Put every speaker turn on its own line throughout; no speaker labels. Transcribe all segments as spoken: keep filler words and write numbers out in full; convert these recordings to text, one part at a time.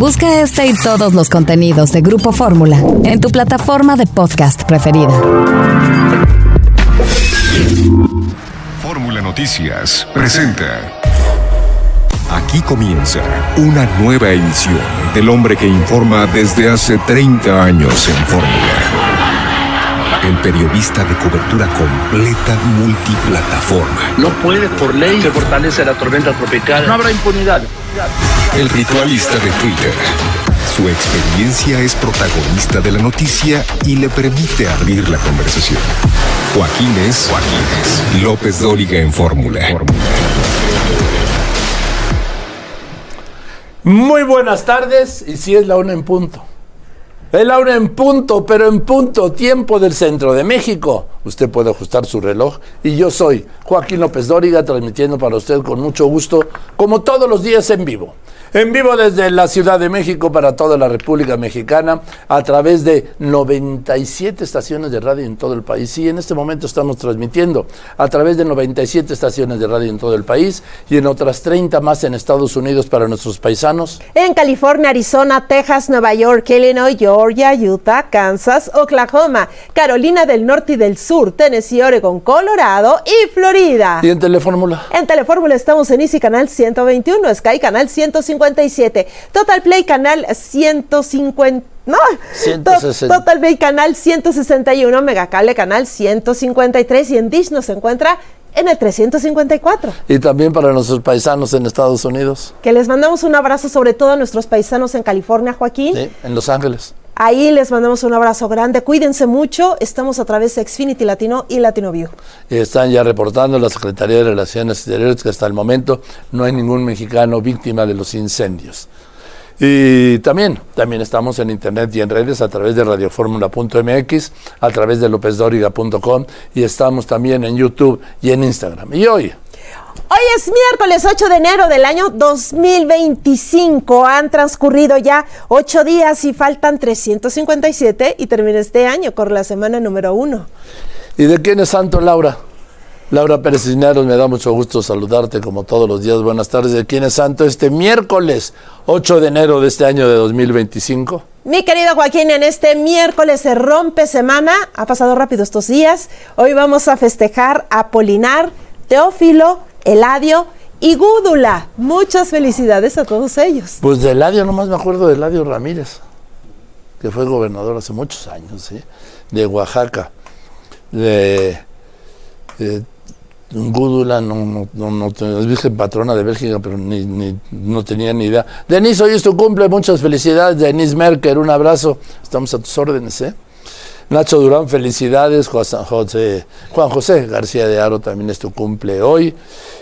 Busca este y todos los contenidos de Grupo Fórmula en tu plataforma de podcast preferida.
Fórmula Noticias presenta. Aquí comienza una nueva emisión del hombre que informa desde hace treinta años en Fórmula. El periodista de cobertura completa multiplataforma.
No puede, por ley, se fortalece la tormenta tropical. No habrá impunidad.
El ritualista de Twitter. Su experiencia es protagonista de la noticia y le permite abrir la conversación. Joaquín es, Joaquín es López Dóriga en Fórmula.
Muy buenas tardes, y si es la una en punto. Es la una en punto, pero en punto, tiempo del centro de México. Usted puede ajustar su reloj. Y yo soy Joaquín López Dóriga, transmitiendo para usted con mucho gusto, como todos los días en vivo. En vivo desde la Ciudad de México para toda la República Mexicana, a través de noventa y siete estaciones de radio en todo el país. Y en este momento estamos transmitiendo a través de noventa y siete estaciones de radio en todo el país y en otras treinta más en Estados Unidos para nuestros paisanos.
En California, Arizona, Texas, Nueva York, Illinois, Georgia, Utah, Kansas, Oklahoma, Carolina del Norte y del Sur, Tennessee, Oregon, Colorado y Florida.
¿Y en Telefórmula?
En Telefórmula estamos en Easy Canal ciento veintiuno, Sky Canal ciento cincuenta y siete, Total Play Canal ciento cincuenta, no,
ciento sesenta.
Total Play Canal ciento sesenta y uno, Megacable Canal ciento cincuenta y tres y en Dish nos encuentra en el trescientos cincuenta y cuatro.
Y también para nuestros paisanos en Estados Unidos.
Que les mandamos un abrazo, sobre todo a nuestros paisanos en California, Joaquín.
Sí, en Los Ángeles.
Ahí les mandamos un abrazo grande, cuídense mucho, estamos a través de Xfinity Latino y Latino View.
Y están ya reportando la Secretaría de Relaciones Exteriores que hasta el momento no hay ningún mexicano víctima de los incendios. Y también, también estamos en internet y en redes a través de radioformula punto m x, a través de lópez dóriga punto com y estamos también en YouTube y en Instagram. Y hoy...
Hoy es miércoles ocho de enero del año dos mil veinticinco. Han transcurrido ya ocho días y faltan trescientos cincuenta y siete y termina este año con la semana número uno.
¿Y de quién es santo, Laura? Laura Pérez Cisneros, me da mucho gusto saludarte como todos los días. Buenas tardes. ¿De quién es santo este miércoles ocho de enero de este año de dos mil veinticinco?
Mi querido Joaquín, en este miércoles se rompe semana. Ha pasado rápido estos días. Hoy vamos a festejar a Apolinar, Teófilo, Eladio y Gúdula. Muchas felicidades a todos ellos.
Pues de Eladio, nomás me acuerdo de Eladio Ramírez, que fue gobernador hace muchos años, ¿sí? De Oaxaca. De, de Gúdula, no, no, no, no, es virgen patrona de Bélgica, pero ni, ni, no tenía ni idea. Denise, hoy es tu cumple, muchas felicidades. Denise Merker, un abrazo. Estamos a tus órdenes, ¿eh? Nacho Durán, felicidades. José, Juan José García de Haro, también es tu cumple hoy.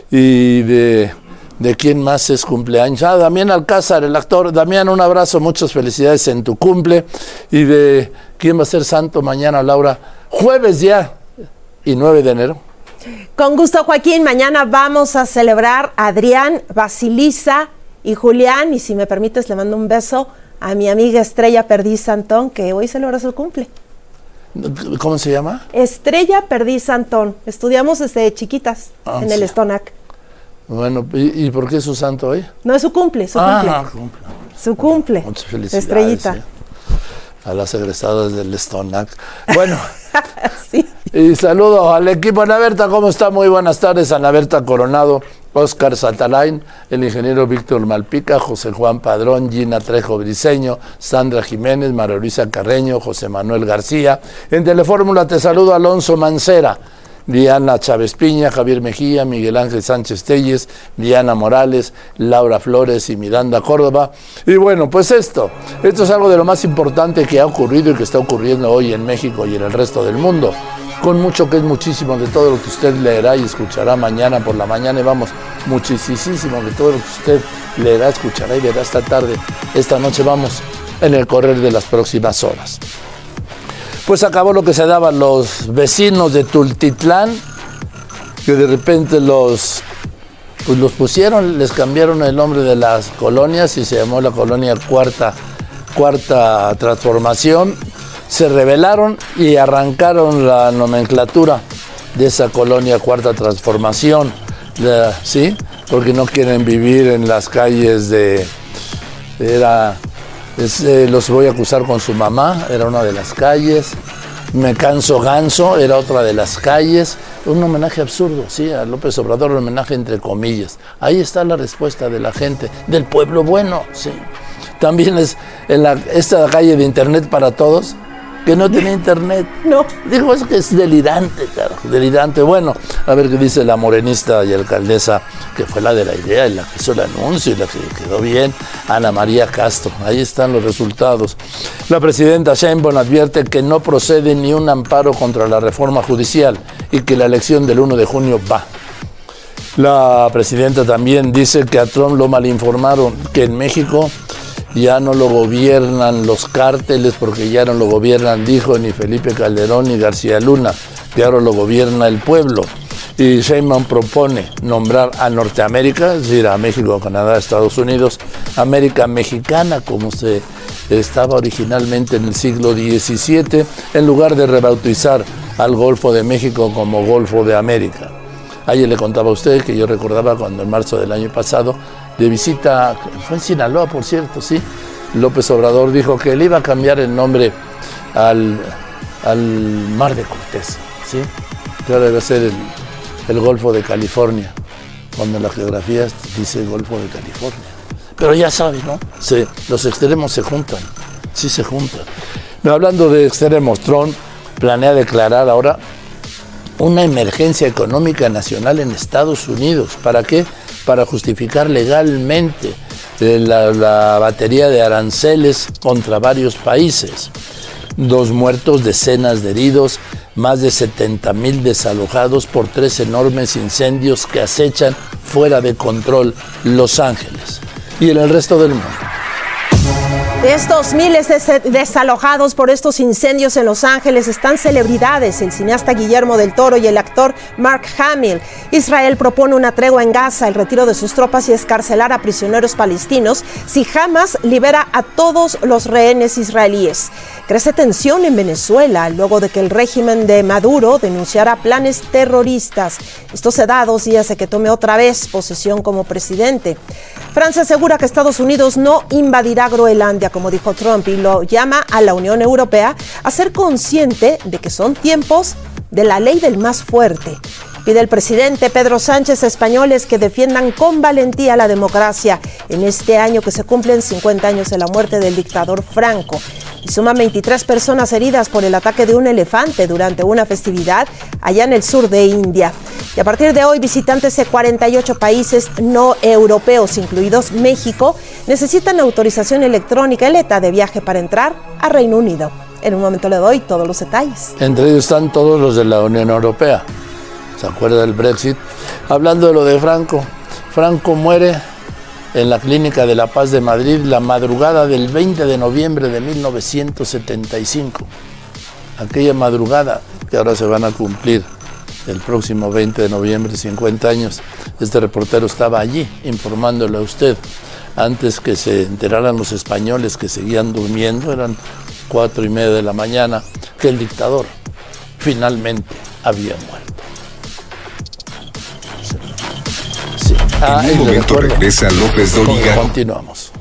Y de, de quién más es cumpleaños. Ah, Damián Alcázar, el actor. Damián, un abrazo, muchas felicidades en tu cumple. Y de quién va a ser santo mañana, Laura. Jueves ya, y nueve de enero.
Con gusto, Joaquín. Mañana vamos a celebrar a Adrián, Basilisa y Julián. Y si me permites, le mando un beso a mi amiga Estrella Perdiz Santón, que hoy celebra su cumple.
¿Cómo se llama?
Estrella Perdiz Santón. Estudiamos desde chiquitas ah, en sí. el Stonac.
Bueno, ¿y, ¿y por qué es su santo hoy?
No, es su cumple, su
ah,
cumple.
cumple.
Su cumple.
Muchas felicidades.
Estrellita.
¿Sí? A las egresadas del Stonac. Bueno,
sí.
Y saludo al equipo. Ana Berta, ¿cómo está? Muy buenas tardes. Ana Berta Coronado, Oscar Satalain, el ingeniero Víctor Malpica, José Juan Padrón, Gina Trejo Briceño, Sandra Jiménez, María Luisa Carreño, José Manuel García. En Telefórmula te saludo Alonso Mancera, Diana Chávez Piña, Javier Mejía, Miguel Ángel Sánchez Telles, Diana Morales, Laura Flores y Miranda Córdoba. Y bueno, pues esto, esto es algo de lo más importante que ha ocurrido y que está ocurriendo hoy en México y en el resto del mundo. Con mucho que es muchísimo de todo lo que usted leerá y escuchará mañana por la mañana, y vamos, muchísimo de todo lo que usted leerá, escuchará y verá esta tarde, esta noche, vamos, en el correr de las próximas horas. Pues acabó lo que se daban los vecinos de Tultitlán, que de repente los, pues los pusieron, les cambiaron el nombre de las colonias y se llamó la colonia Cuarta, Cuarta Transformación. Se rebelaron y arrancaron la nomenclatura de esa colonia Cuarta Transformación, ¿sí? Porque no quieren vivir en las calles de, era Es, eh, los voy a acusar con su mamá, era una de las calles. Me canso ganso, era otra de las calles. Un homenaje absurdo, sí, a López Obrador, un homenaje entre comillas. Ahí está la respuesta de la gente, del pueblo bueno, sí. También es en la, esta calle de internet para todos, que no tenía internet.
No.
Digo, es que es delirante, carajo, delirante. Bueno, a ver qué dice la morenista y alcaldesa, que fue la de la idea y la que hizo el anuncio y la que quedó bien, Ana María Castro. Ahí están los resultados. La presidenta Sheinbaum advierte que no procede ni un amparo contra la reforma judicial y que la elección del uno de junio va. La presidenta también dice que a Trump lo malinformaron, que en México ya no lo gobiernan los cárteles porque ya no lo gobiernan, dijo, ni Felipe Calderón ni García Luna, que ahora lo gobierna el pueblo. Y Sheinbaum propone nombrar a Norteamérica, es decir, a México, Canadá, Estados Unidos, América Mexicana, como se estaba originalmente en el siglo diecisiete, en lugar de rebautizar al Golfo de México como Golfo de América. Ayer le contaba a usted que yo recordaba cuando en marzo del año pasado, de visita, fue en Sinaloa, por cierto, sí, López Obrador dijo que le iba a cambiar el nombre al, al Mar de Cortés, ¿sí? Que ahora debe ser el, el Golfo de California, cuando en la geografía dice Golfo de California. Pero ya sabe, ¿no? Se, los extremos se juntan, sí se juntan. Pero hablando de extremos, Trump planea declarar ahora una emergencia económica nacional en Estados Unidos. ¿Para qué? Para justificar legalmente la, la batería de aranceles contra varios países. Dos muertos, decenas de heridos, más de setenta mil desalojados por tres enormes incendios que acechan fuera de control Los Ángeles y en el resto del mundo.
De estos miles de desalojados por estos incendios en Los Ángeles están celebridades, el cineasta Guillermo del Toro y el actor Mark Hamill. Israel propone una tregua en Gaza, el retiro de sus tropas y escarcelar a prisioneros palestinos si Hamas libera a todos los rehenes israelíes. Crece tensión en Venezuela luego de que el régimen de Maduro denunciara planes terroristas. Esto se da dos días de que tome otra vez posesión como presidente. Francia asegura que Estados Unidos no invadirá Groenlandia, como dijo Trump, y lo llama a la Unión Europea a ser consciente de que son tiempos de la ley del más fuerte. Pide el presidente Pedro Sánchez a españoles que defiendan con valentía la democracia en este año que se cumplen cincuenta años de la muerte del dictador Franco. Y suman veintitrés personas heridas por el ataque de un elefante durante una festividad allá en el sur de India. Y a partir de hoy, visitantes de cuarenta y ocho países no europeos, incluidos México, necesitan autorización electrónica E L E T A de viaje para entrar a Reino Unido. En un momento le doy todos los detalles.
Entre ellos están todos los de la Unión Europea. ¿Se acuerda del Brexit? Hablando de lo de Franco, Franco muere en la Clínica de la Paz de Madrid la madrugada del veinte de noviembre de mil novecientos setenta y cinco. Aquella madrugada que ahora se van a cumplir el próximo veinte de noviembre, cincuenta años. Este reportero estaba allí informándole a usted antes que se enteraran los españoles que seguían durmiendo, eran cuatro y media de la mañana, que el dictador finalmente había muerto. Sí. Ah,
en un momento regresa López Dóriga.
Continuamos.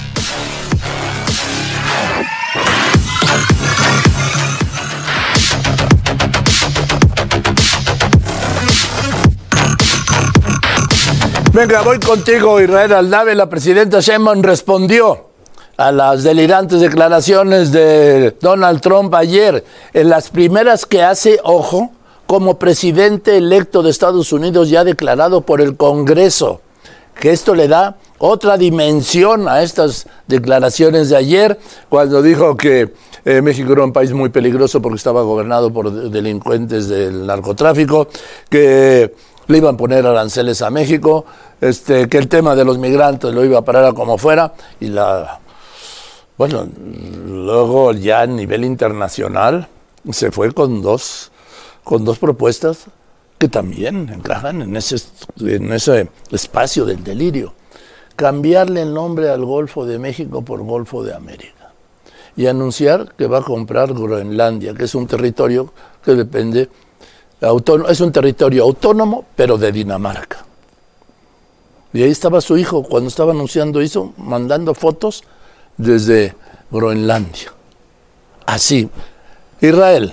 Venga, voy contigo, Israel Aldave. La presidenta Sheinbaum respondió a las delirantes declaraciones de Donald Trump ayer, en las primeras que hace, ojo, como presidente electo de Estados Unidos ya declarado por el Congreso, que esto le da otra dimensión a estas declaraciones de ayer, cuando dijo que eh, México era un país muy peligroso porque estaba gobernado por delincuentes del narcotráfico, que le iban a poner aranceles a México, este, que el tema de los migrantes lo iba a parar a como fuera, y la, bueno, luego ya a nivel internacional se fue con dos, con dos propuestas que también encajan en ese, en ese espacio del delirio. Cambiarle el nombre al Golfo de México por Golfo de América y anunciar que va a comprar Groenlandia, que es un territorio que depende, autónomo, es un territorio autónomo, pero de Dinamarca. Y ahí estaba su hijo, cuando estaba anunciando eso, mandando fotos desde Groenlandia. Así. Israel.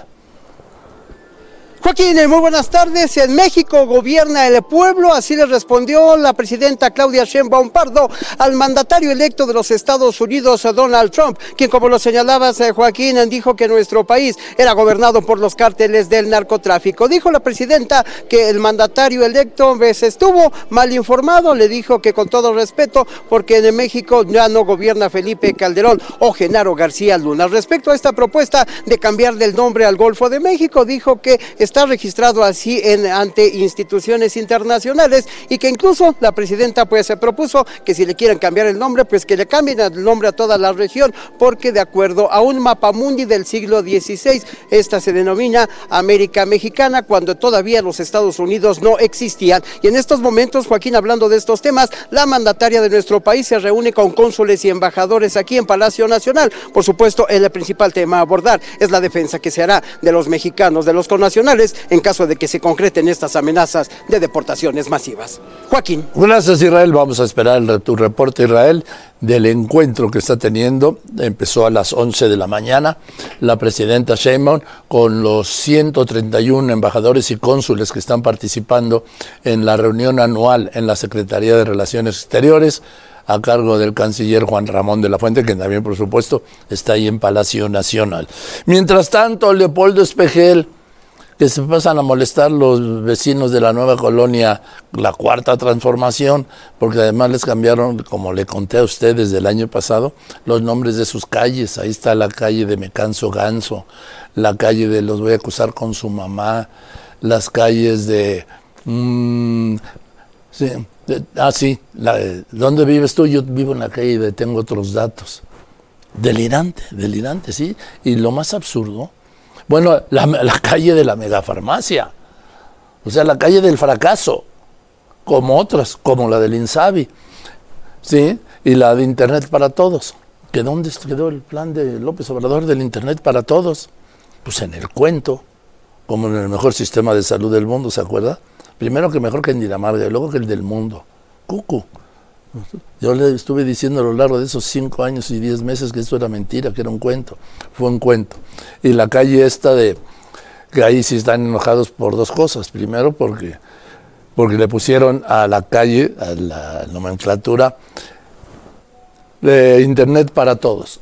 Joaquín, muy buenas tardes. En México gobierna el pueblo, así le respondió la presidenta Claudia Sheinbaum Pardo al mandatario electo de los Estados Unidos, Donald Trump, quien, como lo señalabas, Joaquín, dijo que nuestro país era gobernado por los cárteles del narcotráfico. Dijo la presidenta que el mandatario electo pues, estuvo mal informado, le dijo que con todo respeto, porque en México ya no gobierna Felipe Calderón o Genaro García Luna. Respecto a esta propuesta de cambiarle el nombre al Golfo de México, dijo que está registrado así en, ante instituciones internacionales y que incluso la presidenta pues se propuso que si le quieren cambiar el nombre, pues que le cambien el nombre a toda la región, porque de acuerdo a un mapamundi del siglo dieciséis, esta se denomina América Mexicana, cuando todavía los Estados Unidos no existían. Y en estos momentos, Joaquín, hablando de estos temas, la mandataria de nuestro país se reúne con cónsules y embajadores aquí en Palacio Nacional. Por supuesto, el principal tema a abordar es la defensa que se hará de los mexicanos, de los connacionales, en caso de que se concreten estas amenazas de deportaciones masivas. Joaquín.
Gracias, Israel. Vamos a esperar el, tu reporte, Israel, del encuentro que está teniendo. Empezó a las once de la mañana la presidenta Sheinbaum con los ciento treinta y uno embajadores y cónsules que están participando en la reunión anual en la Secretaría de Relaciones Exteriores, a cargo del canciller Juan Ramón de la Fuente, que también, por supuesto, está ahí en Palacio Nacional. Mientras tanto, Leopoldo Espejel, que se pasan a molestar los vecinos de la nueva colonia, la Cuarta Transformación, porque además les cambiaron, como le conté a usted desde el año pasado, los nombres de sus calles. Ahí está la calle de Me Canso Ganso, la calle de Los Voy a Acusar con Su Mamá, las calles de... Mmm, sí, de ah, sí, la, ¿dónde vives tú? Yo vivo en la calle de Tengo Otros Datos. Delirante, delirante, sí. Y lo más absurdo, bueno, la, la calle de la megafarmacia, o sea, la calle del fracaso, como otras, como la del INSABI, ¿sí? Y la de Internet para Todos. ¿Que dónde quedó el plan de López Obrador del Internet para Todos? Pues en el cuento, como en el mejor sistema de salud del mundo, ¿se acuerda? Primero que mejor que en Dinamarca, y luego que el del mundo. Cucu. Yo le estuve diciendo a lo largo de esos cinco años y diez meses que esto era mentira, que era un cuento. Fue un cuento. Y la calle esta de, que ahí sí están enojados por dos cosas. Primero porque, porque le pusieron a la calle, a la nomenclatura, de Internet para Todos.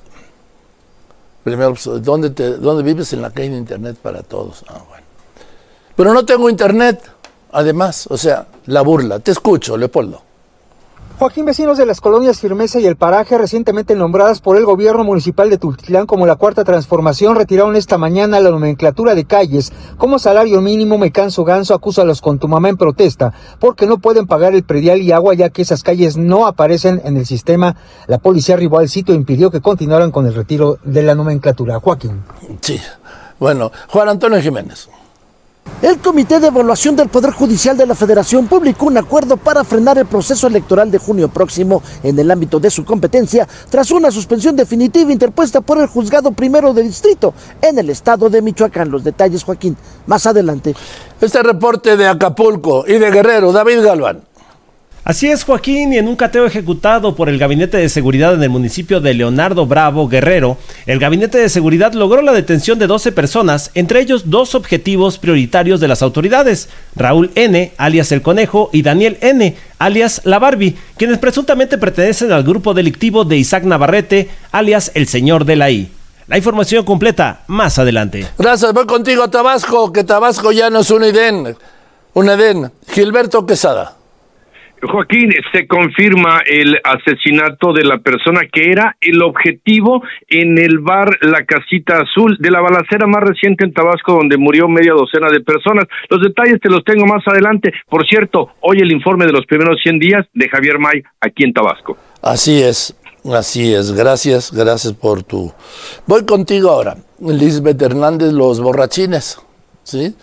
Primero, ¿dónde, te, ¿dónde vives? En la calle de Internet para Todos. Ah, bueno. Pero no tengo Internet, además. O sea, la burla. Te escucho, Leopoldo.
Joaquín, vecinos de las colonias Firmeza y El Paraje, recientemente nombradas por el gobierno municipal de Tultitlán como la Cuarta Transformación, retiraron esta mañana la nomenclatura de calles como salario mínimo. Me Canso Ganso acusa a los Con Tu Mamá en protesta porque no pueden pagar el predial y agua, ya que esas calles no aparecen en el sistema. La policía arribó al sitio e impidió que continuaran con el retiro de la nomenclatura. Joaquín.
Sí, bueno, Juan Antonio Jiménez.
El Comité de Evaluación del Poder Judicial de la Federación publicó un acuerdo para frenar el proceso electoral de junio próximo en el ámbito de su competencia, tras una suspensión definitiva interpuesta por el Juzgado Primero de Distrito en el estado de Michoacán. Los detalles, Joaquín, más adelante.
Este reporte de Acapulco y de Guerrero, David Galván.
Así es, Joaquín, y en un cateo ejecutado por el Gabinete de Seguridad en el municipio de Leonardo Bravo, Guerrero, el Gabinete de Seguridad logró la detención de doce personas, entre ellos dos objetivos prioritarios de las autoridades, Raúl N., alias El Conejo, y Daniel N., alias La Barbie, quienes presuntamente pertenecen al grupo delictivo de Isaac Navarrete, alias El Señor de la I. La información completa más adelante.
Gracias, voy contigo a Tabasco, que Tabasco ya no es un Edén, un Edén. Gilberto Quesada.
Joaquín, se confirma el asesinato de la persona que era el objetivo en el bar La Casita Azul de la balacera más reciente en Tabasco, donde murió media docena de personas. Los detalles te los tengo más adelante. Por cierto, hoy el informe de los primeros cien días de Javier May aquí en Tabasco.
Así es, así es. Gracias, gracias por tu... Voy contigo ahora. Lisbeth Hernández, Los Borrachines, ¿sí?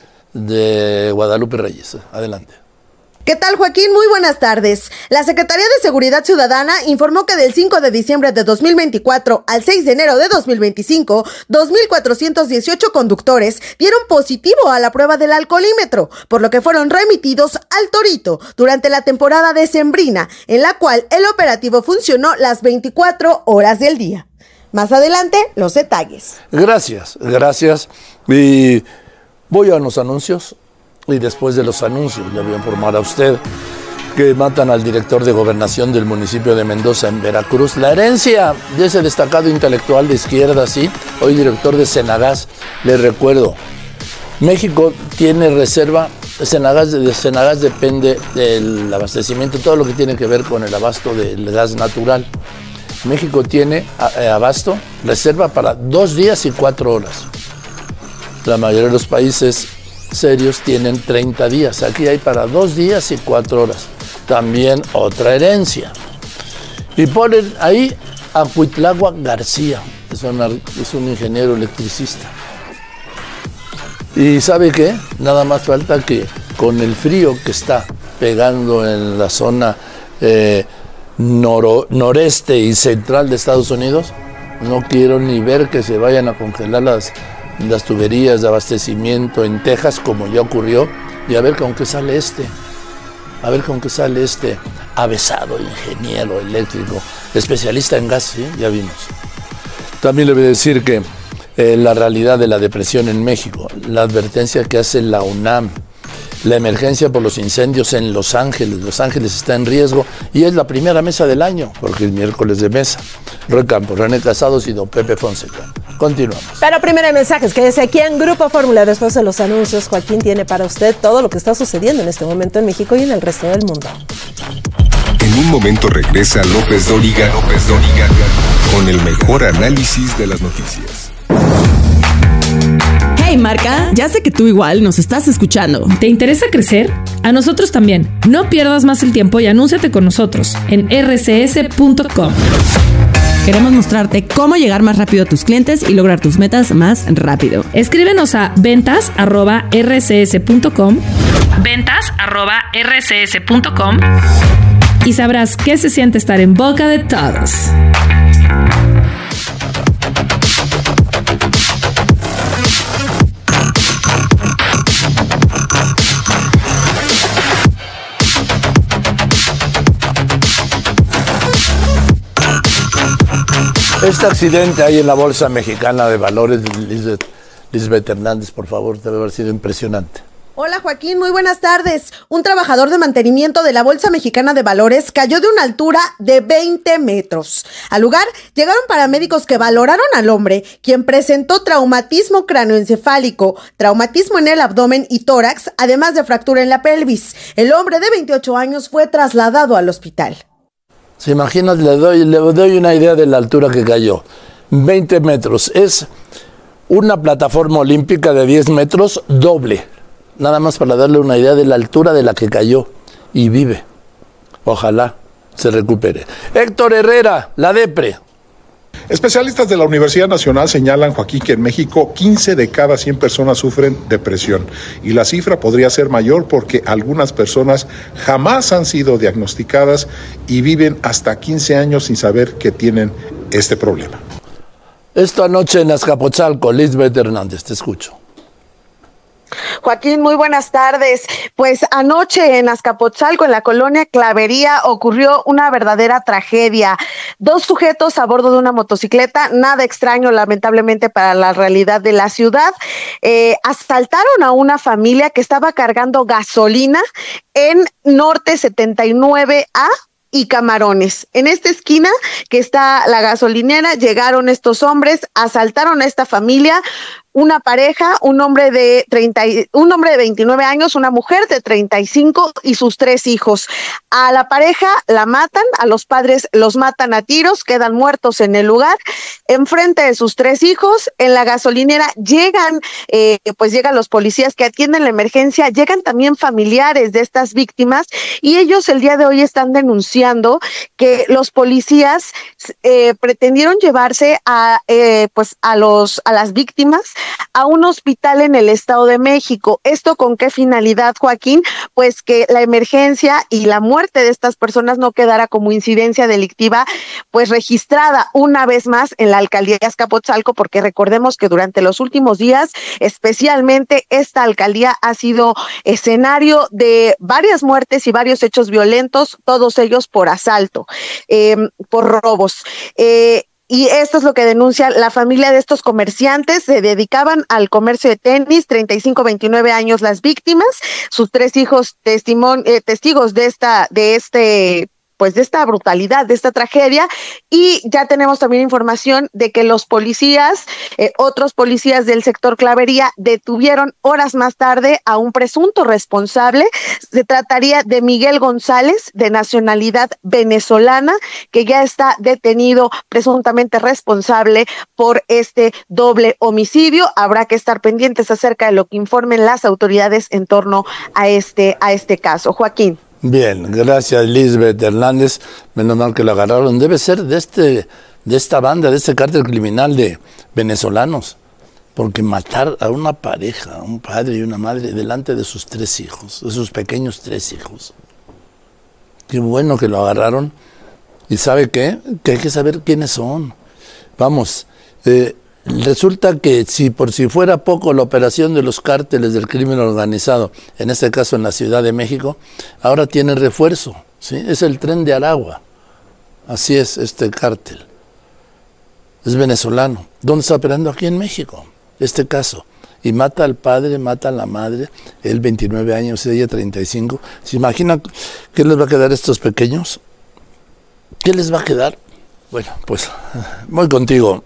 De Guadalupe Reyes. Adelante.
¿Qué tal, Joaquín? Muy buenas tardes. La Secretaría de Seguridad Ciudadana informó que del cinco de diciembre de dos mil veinticuatro al seis de enero de dos mil veinticinco, dos mil cuatrocientos dieciocho conductores dieron positivo a la prueba del alcoholímetro, por lo que fueron remitidos al Torito durante la temporada decembrina, en la cual el operativo funcionó las veinticuatro horas del día. Más adelante, los detalles.
Gracias, gracias. Y voy a unos anuncios y después de los anuncios le voy a informar a usted que matan al director de gobernación del municipio de Mendoza en Veracruz. La herencia de ese destacado intelectual de izquierda, sí, hoy director de Senagas. Les recuerdo, México tiene reserva, Senagas, de Senagas depende del abastecimiento, todo lo que tiene que ver con el abasto del gas natural. México tiene abasto, reserva para dos días y cuatro horas. La mayoría de los países serios tienen treinta días. Aquí hay para dos días y cuatro horas. También otra herencia. Y ponen ahí a Cuitláhuac García. Es, una, es un ingeniero electricista. ¿Y sabe qué? Nada más falta que con el frío que está pegando en la zona eh, noro, noreste y central de Estados Unidos, no quiero ni ver que se vayan a congelar las, las tuberías de abastecimiento en Texas, como ya ocurrió, y a ver con qué sale este, a ver con qué sale este avesado ingeniero eléctrico, especialista en gas, ¿sí? Ya vimos. También le voy a decir que eh, la realidad de la depresión en México, la advertencia que hace la UNAM, la emergencia por los incendios en Los Ángeles. Los Ángeles está en riesgo y es la primera mesa del año, porque es miércoles de mesa. Roy Campos, René Casados y don Pepe Fonseca. Continuamos.
Pero primero hay mensajes, quédese aquí en Grupo Fórmula. Después de los anuncios, Joaquín tiene para usted todo lo que está sucediendo en este momento en México y en el resto del mundo.
En un momento regresa López Dóriga, López Dóriga con el mejor análisis de las noticias.
Hey marca, ya sé que tú igual nos estás escuchando.
¿Te interesa crecer? A nosotros también. No pierdas más el tiempo y anúnciate con nosotros en erre ce ese punto com.
Queremos mostrarte cómo llegar más rápido a tus clientes y lograr tus metas más rápido.
Escríbenos a ventas arroba erre ce ese punto com, ventas arroba erre ce ese punto com y sabrás qué se siente estar en boca de todos.
Este accidente ahí en la Bolsa Mexicana de Valores, Lisbeth, Lisbeth Hernández, por favor, debe haber sido impresionante.
Hola Joaquín, muy buenas tardes. Un trabajador de mantenimiento de la Bolsa Mexicana de Valores cayó de una altura de veinte metros. Al lugar llegaron paramédicos que valoraron al hombre, quien presentó traumatismo cráneoencefálico, traumatismo en el abdomen y tórax, además de fractura en la pelvis. El hombre de veintiocho años fue trasladado al hospital.
¿Se imaginan? Le doy, le doy una idea de la altura que cayó. veinte metros. Es una plataforma olímpica de diez metros doble. Nada más para darle una idea de la altura de la que cayó. Y vive. Ojalá se recupere. Héctor Herrera, la depre.
Especialistas de la Universidad Nacional señalan, Joaquín, que en México quince de cada cien personas sufren depresión y la cifra podría ser mayor porque algunas personas jamás han sido diagnosticadas y viven hasta quince años sin saber que tienen este problema.
Esto anoche en Azcapotzalco, Lisbeth Hernández, te escucho.
Joaquín, muy buenas tardes. Pues anoche en Azcapotzalco, en la colonia Clavería, ocurrió una verdadera tragedia. Dos sujetos a bordo de una motocicleta, nada extraño lamentablemente para la realidad de la ciudad, eh, asaltaron a una familia que estaba cargando gasolina en Norte setenta y nueve A y Camarones. En esta esquina que está la gasolinera, llegaron estos hombres, asaltaron a esta familia, una pareja, un hombre de treinta, un hombre de veintinueve años, una mujer de treinta y cinco y sus tres hijos. A la pareja la matan, a los padres los matan a tiros, quedan muertos en el lugar. Enfrente de sus tres hijos, en la gasolinera llegan, eh, pues llegan los policías que atienden la emergencia, llegan también familiares de estas víctimas y ellos el día de hoy están denunciando que los policías eh, pretendieron llevarse a, eh, pues a los a las víctimas a un hospital en el Estado de México. ¿Esto con qué finalidad, Joaquín? Pues que la emergencia y la muerte de estas personas no quedara como incidencia delictiva, pues registrada una vez más en la alcaldía de Azcapotzalco, porque recordemos que durante los últimos días, especialmente esta alcaldía ha sido escenario de varias muertes y varios hechos violentos, todos ellos por asalto, eh, por robos. Eh, y esto es lo que denuncia la familia de estos comerciantes. Se dedicaban al comercio de tenis, treinta y cinco, veintinueve años las víctimas, sus tres hijos testimon- eh, testigos de esta, de este pues de esta brutalidad, de esta tragedia, y ya tenemos también información de que los policías, eh, otros policías del sector Clavería, detuvieron horas más tarde a un presunto responsable. Se trataría de Miguel González, de nacionalidad venezolana, que ya está detenido presuntamente responsable por este doble homicidio. Habrá que estar pendientes acerca de lo que informen las autoridades en torno a este, a este caso. Joaquín.
Bien, gracias Lisbeth Hernández, menos mal que lo agarraron. Debe ser de este, de esta banda, de este cártel criminal de venezolanos, porque matar a una pareja, un padre y una madre delante de sus tres hijos, de sus pequeños tres hijos. Qué bueno que lo agarraron. ¿Y sabe qué? Que hay que saber quiénes son. Vamos, eh, resulta que si por si fuera poco la operación de los cárteles del crimen organizado, en este caso en la Ciudad de México, ahora tiene refuerzo, ¿sí? Es el Tren de Aragua. Así es este cártel. Es venezolano. ¿Dónde está operando? Aquí en México, este caso. Y mata al padre, mata a la madre, él veintinueve años, ella treinta y cinco. ¿Se imagina qué les va a quedar a estos pequeños? ¿Qué les va a quedar? Bueno, pues voy contigo.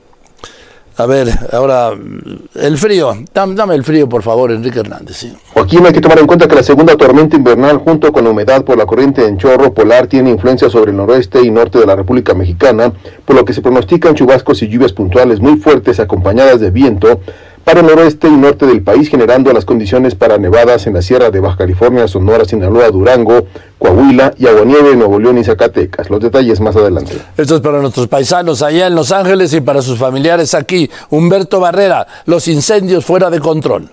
A ver, ahora, el frío. Dame, dame el frío, por favor, Enrique Hernández. Sí.
Joaquín, hay que tomar en cuenta que la segunda tormenta invernal, junto con la humedad por la corriente en chorro polar, tiene influencia sobre el noroeste y norte de la República Mexicana, por lo que se pronostican chubascos y lluvias puntuales muy fuertes acompañadas de viento para el noroeste y norte del país, generando las condiciones para nevadas en la Sierra de Baja California, Sonora, Sinaloa, Durango, Coahuila y aguanieve en Nuevo León y Zacatecas. Los detalles más adelante.
Esto es para nuestros paisanos allá en Los Ángeles y para sus familiares aquí. Humberto Barrera, los incendios fuera de control.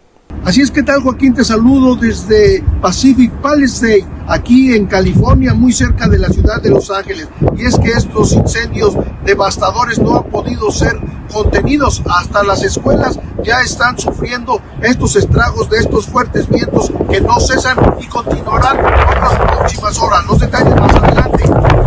Así es, ¿qué tal, Joaquín? Te saludo desde Pacific Palisades, aquí en California, muy cerca de la ciudad de Los Ángeles. Y es que estos incendios devastadores no han podido ser contenidos. Hasta las escuelas ya están sufriendo estos estragos de estos fuertes vientos que no cesan y continuarán por las próximas horas. Los detalles más adelante.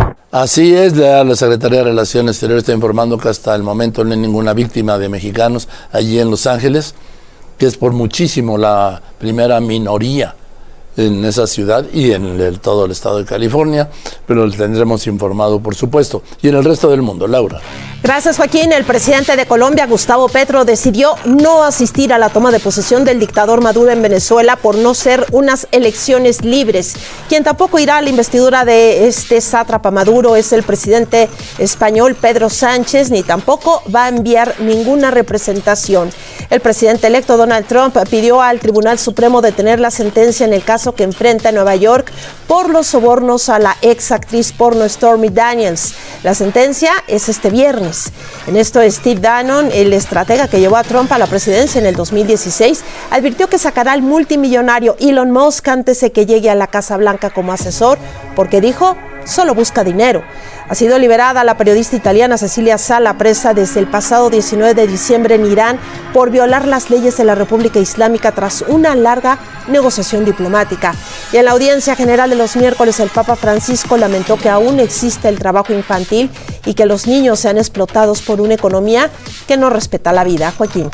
Así es, la, la Secretaría de Relaciones Exteriores está informando que hasta el momento no hay ninguna víctima de mexicanos allí en Los Ángeles, que es por muchísimo la primera minoría en esa ciudad y en el, todo el estado de California, pero lo tendremos informado, por supuesto, y en el resto del mundo. Laura.
Gracias, Joaquín. El presidente de Colombia, Gustavo Petro, decidió no asistir a la toma de posesión del dictador Maduro en Venezuela por no ser unas elecciones libres. Quien tampoco irá a la investidura de este sátrapa Maduro es el presidente español Pedro Sánchez, ni tampoco va a enviar ninguna representación. El presidente electo Donald Trump pidió al Tribunal Supremo detener la sentencia en el caso que enfrenta en Nueva York por los sobornos a la ex actriz porno Stormy Daniels. La sentencia es este viernes. En esto, Steve Bannon, el estratega que llevó a Trump a la presidencia en el dos mil dieciséis, advirtió que sacará al multimillonario Elon Musk antes de que llegue a la Casa Blanca como asesor, porque dijo, solo busca dinero. Ha sido liberada la periodista italiana Cecilia Sala, presa desde el pasado diecinueve de diciembre en Irán por violar las leyes de la República Islámica tras una larga negociación diplomática. Y en la audiencia general de los miércoles, el Papa Francisco lamentó que aún existe el trabajo infantil y que los niños sean explotados por una economía que no respeta la vida. Joaquín.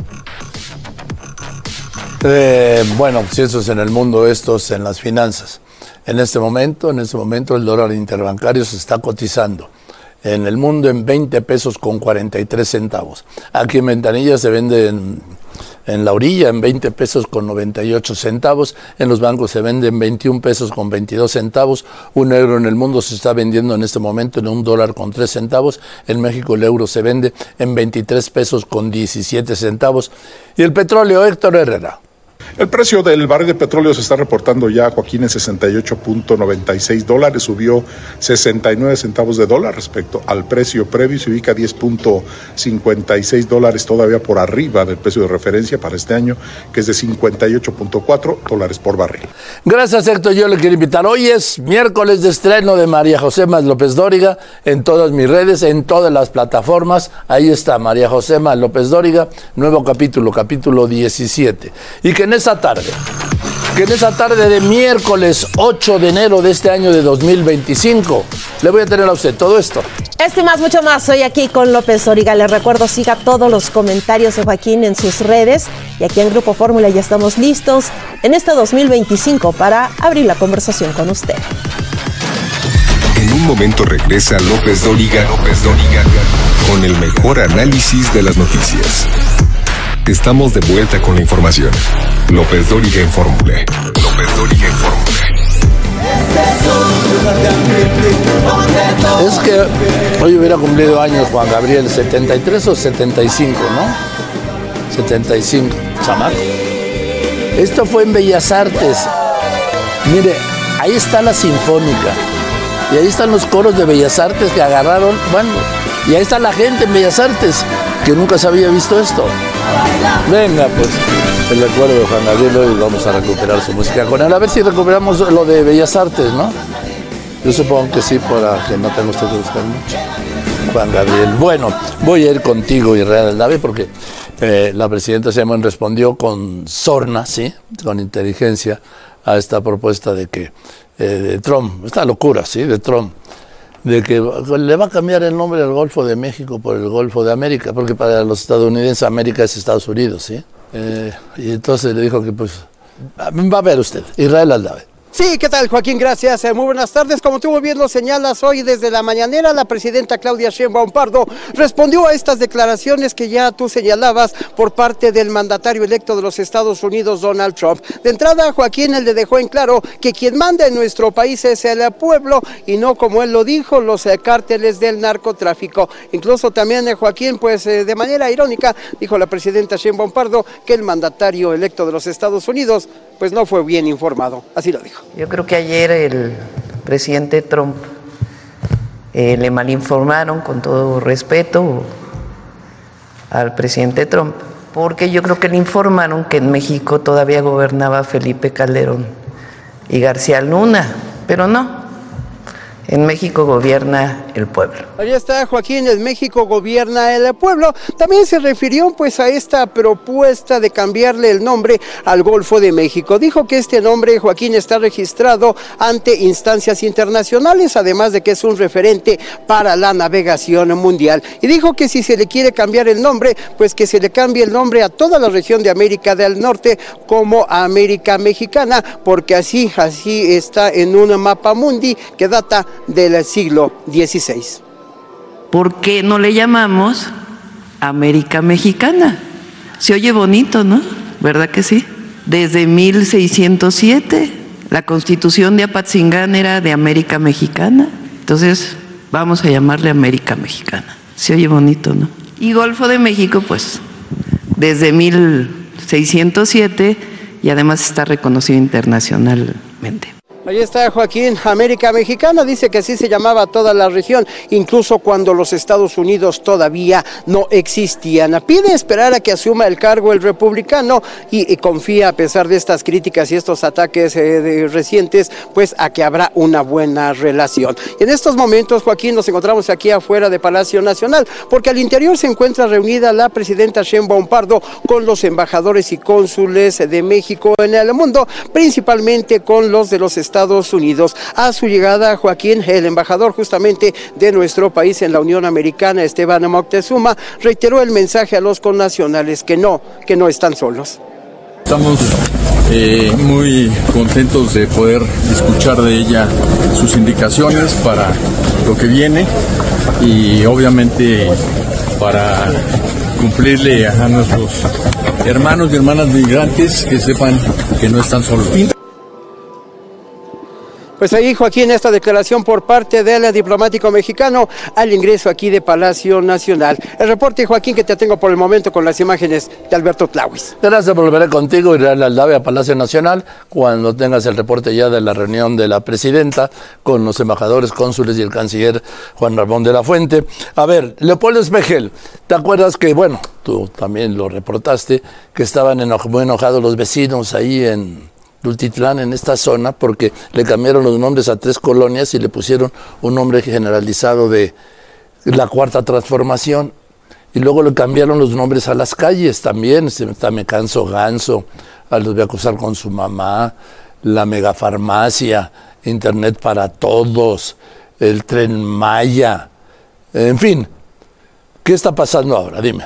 Eh, bueno, si eso es en el mundo, esto es en las finanzas. En este momento, en este momento el dólar interbancario se está cotizando en el mundo en veinte pesos con cuarenta y tres centavos. Aquí en Ventanilla se vende en, en la orilla en veinte pesos con noventa y ocho centavos. En los bancos se vende en veintiún pesos con veintidós centavos. Un euro en el mundo se está vendiendo en este momento en un dólar con tres centavos. En México el euro se vende en veintitrés pesos con diecisiete centavos. Y el petróleo, Héctor Herrera.
El precio del barril de petróleo se está reportando ya, Joaquín, en sesenta y ocho punto noventa y seis dólares, subió sesenta y nueve centavos de dólar respecto al precio previo y se ubica a diez punto cincuenta y seis dólares, todavía por arriba del precio de referencia para este año, que es de cincuenta y ocho punto cuatro dólares por barril.
Gracias, Héctor. Yo le quiero invitar. Hoy es miércoles de estreno de María José Más López Dóriga en todas mis redes, en todas las plataformas. Ahí está María José Más López Dóriga, nuevo capítulo, capítulo diecisiete. Y que en esa tarde que en esa tarde de miércoles ocho de enero de este año de dos mil veinticinco le voy a tener a usted todo esto.
Esto y más, mucho más. Soy aquí con López Dóriga. Les recuerdo, siga todos los comentarios de Joaquín en sus redes. Y aquí en Grupo Fórmula ya estamos listos en este dos mil veinticinco para abrir la conversación con usted.
En un momento regresa López Dóriga, López Dóriga, con el mejor análisis de las noticias. Estamos de vuelta con la información. López Dóriga en Fórmula. López Dóriga en Fórmula.
Es que hoy hubiera cumplido años Juan Gabriel, setenta y tres o setenta y cinco, ¿no? setenta y cinco, chamaco. Esto fue en Bellas Artes. Mire, ahí está la Sinfónica. Y ahí están los coros de Bellas Artes que agarraron, bueno, y ahí está la gente en Bellas Artes que nunca se había visto esto. Venga, pues, el recuerdo de Juan Gabriel, hoy vamos a recuperar su música con él. A ver si recuperamos lo de Bellas Artes, ¿no? Yo supongo que sí, para que no tenga usted que buscar mucho. Juan Gabriel. Bueno, voy a ir contigo, Israel Aldave, porque eh, la presidenta Sheinbaum respondió con sorna, ¿sí? Con inteligencia a esta propuesta de que eh, de Trump, esta locura, ¿sí? De Trump, de que le va a cambiar el nombre del Golfo de México por el Golfo de América, porque para los estadounidenses América es Estados Unidos, ¿sí? Eh, y entonces le dijo que pues, va a ver usted, Israel Aldave.
Sí, ¿qué tal, Joaquín? Gracias. Eh, muy buenas tardes. Como tú muy bien lo señalas, hoy desde la mañanera la presidenta Claudia Sheinbaum Pardo respondió a estas declaraciones que ya tú señalabas por parte del mandatario electo de los Estados Unidos, Donald Trump. De entrada, Joaquín, él le dejó en claro que quien manda en nuestro país es el pueblo y no, como él lo dijo, los eh, cárteles del narcotráfico. Incluso también, eh, Joaquín, pues eh, de manera irónica, dijo la presidenta Sheinbaum Pardo que el mandatario electo de los Estados Unidos pues no fue bien informado. Así lo dijo.
Yo creo que ayer el presidente Trump eh, le malinformaron, con todo respeto al presidente Trump, porque yo creo que le informaron que en México todavía gobernaba Felipe Calderón y García Luna, pero no. En México gobierna el pueblo.
Ahí está, Joaquín, en México gobierna el pueblo. También se refirió pues a esta propuesta de cambiarle el nombre al Golfo de México. Dijo que este nombre, Joaquín, está registrado ante instancias internacionales, además de que es un referente para la navegación mundial. Y dijo que si se le quiere cambiar el nombre, pues que se le cambie el nombre a toda la región de América del Norte como América Mexicana, porque así, así está en un mapa mundi que data del siglo dieciséis.
¿Por qué no le llamamos América Mexicana? Se oye bonito, ¿no? ¿Verdad que sí? Desde mil seiscientos siete, la Constitución de Apatzingán era de América Mexicana. Entonces, vamos a llamarle América Mexicana. Se oye bonito, ¿no? Y Golfo de México, pues, desde mil seiscientos siete y además está reconocido internacionalmente.
Ahí está, Joaquín, América Mexicana, dice que así se llamaba toda la región, incluso cuando los Estados Unidos todavía no existían. Pide esperar a que asuma el cargo el republicano y, y confía, a pesar de estas críticas y estos ataques eh, de, recientes, pues a que habrá una buena relación. Y en estos momentos, Joaquín, nos encontramos aquí afuera de Palacio Nacional, porque al interior se encuentra reunida la presidenta Sheinbaum Pardo con los embajadores y cónsules de México en el mundo, principalmente con los de los Estados Estados Unidos. A su llegada, Joaquín, el embajador justamente de nuestro país en la Unión Americana, Esteban Moctezuma, reiteró el mensaje a los connacionales que no, que no están solos.
Estamos eh, muy contentos de poder escuchar de ella sus indicaciones para lo que viene y obviamente para cumplirle a nuestros hermanos y hermanas migrantes que sepan que no están solos.
Pues ahí, Joaquín, esta declaración por parte del diplomático mexicano al ingreso aquí de Palacio Nacional. El reporte, Joaquín, que te tengo por el momento con las imágenes de Alberto Tláhuiz.
Gracias, volveré contigo, Israel Aldave, a Palacio Nacional, cuando tengas el reporte ya de la reunión de la presidenta con los embajadores, cónsules y el canciller Juan Ramón de la Fuente. A ver, Leopoldo Espejel, ¿te acuerdas que, bueno, tú también lo reportaste, que estaban eno- muy enojados los vecinos ahí en Tultitlán, en esta zona, porque le cambiaron los nombres a tres colonias y le pusieron un nombre generalizado de la Cuarta Transformación, y luego le cambiaron los nombres a las calles también, está Me Canso Ganso, a los voy a acusar con su mamá, la megafarmacia, internet para todos, el Tren Maya, en fin. ¿Qué está pasando ahora? Dime.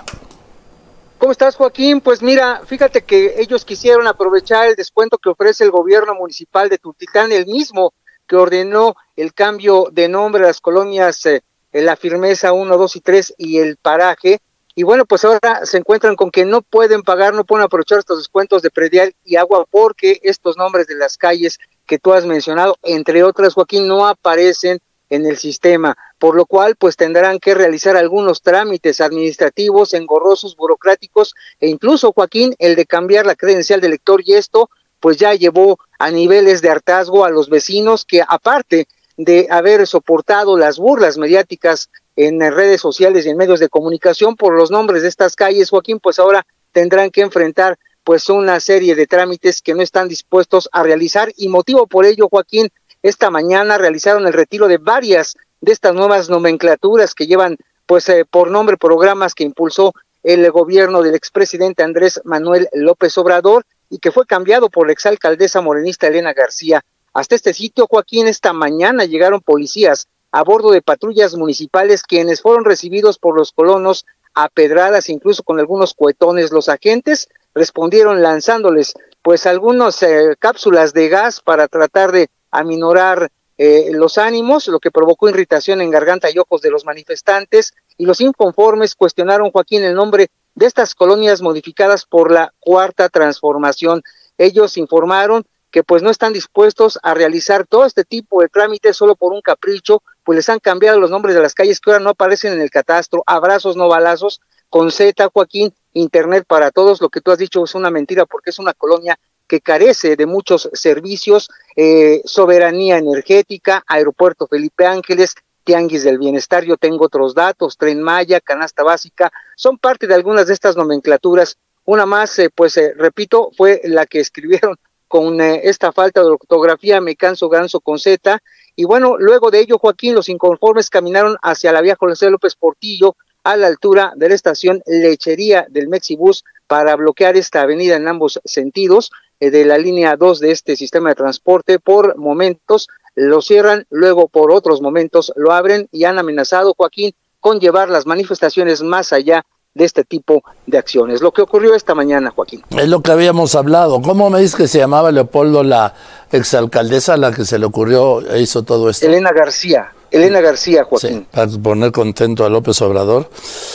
¿Cómo estás, Joaquín? Pues mira, fíjate que ellos quisieron aprovechar el descuento que ofrece el gobierno municipal de Tultitlán, el mismo que ordenó el cambio de nombre a las colonias eh, La Firmeza uno, dos y tres y El Paraje. Y bueno, pues ahora se encuentran con que no pueden pagar, no pueden aprovechar estos descuentos de predial y agua porque estos nombres de las calles que tú has mencionado, entre otras, Joaquín, no aparecen en el sistema, por lo cual pues tendrán que realizar algunos trámites administrativos, engorrosos, burocráticos e incluso, Joaquín, el de cambiar la credencial de elector, y esto pues ya llevó a niveles de hartazgo a los vecinos que, aparte de haber soportado las burlas mediáticas en redes sociales y en medios de comunicación por los nombres de estas calles, Joaquín, pues ahora tendrán que enfrentar pues una serie de trámites que no están dispuestos a realizar, y motivo por ello, Joaquín, esta mañana realizaron el retiro de varias de estas nuevas nomenclaturas que llevan pues eh, por nombre programas que impulsó el gobierno del expresidente Andrés Manuel López Obrador y que fue cambiado por la exalcaldesa morenista Elena García. Hasta este sitio, Joaquín, esta mañana llegaron policías a bordo de patrullas municipales, quienes fueron recibidos por los colonos a pedradas, incluso con algunos cohetones. Los agentes respondieron lanzándoles pues algunas eh, cápsulas de gas para tratar de aminorar eh, los ánimos, lo que provocó irritación en garganta y ojos de los manifestantes, y los inconformes cuestionaron, Joaquín, el nombre de estas colonias modificadas por la Cuarta Transformación. Ellos informaron que pues no están dispuestos a realizar todo este tipo de trámites solo por un capricho, pues les han cambiado los nombres de las calles que ahora no aparecen en el catastro. Abrazos no balazos, con Z, Joaquín, internet para todos. Lo que tú has dicho es una mentira porque es una colonia que carece de muchos servicios, eh, soberanía energética, aeropuerto Felipe Ángeles, Tianguis del Bienestar, yo tengo otros datos, Tren Maya, canasta básica, son parte de algunas de estas nomenclaturas. Una más, eh, pues eh, repito, fue la que escribieron con eh, esta falta de ortografía, me canso ganso con Z, y bueno, luego de ello, Joaquín, los inconformes caminaron hacia la vía José López Portillo, a la altura de la estación Lechería del Mexibus, para bloquear esta avenida en ambos sentidos eh, de la línea dos de este sistema de transporte. Por momentos lo cierran, luego por otros momentos lo abren y han amenazado, Joaquín, con llevar las manifestaciones más allá de este tipo de acciones. Lo que ocurrió esta mañana, Joaquín.
Es lo que habíamos hablado. ¿Cómo me dices que se llamaba, Leopoldo, la exalcaldesa a la que se le ocurrió e hizo todo esto?
Elena García. Elena García, Joaquín.
Sí, para poner contento a López Obrador.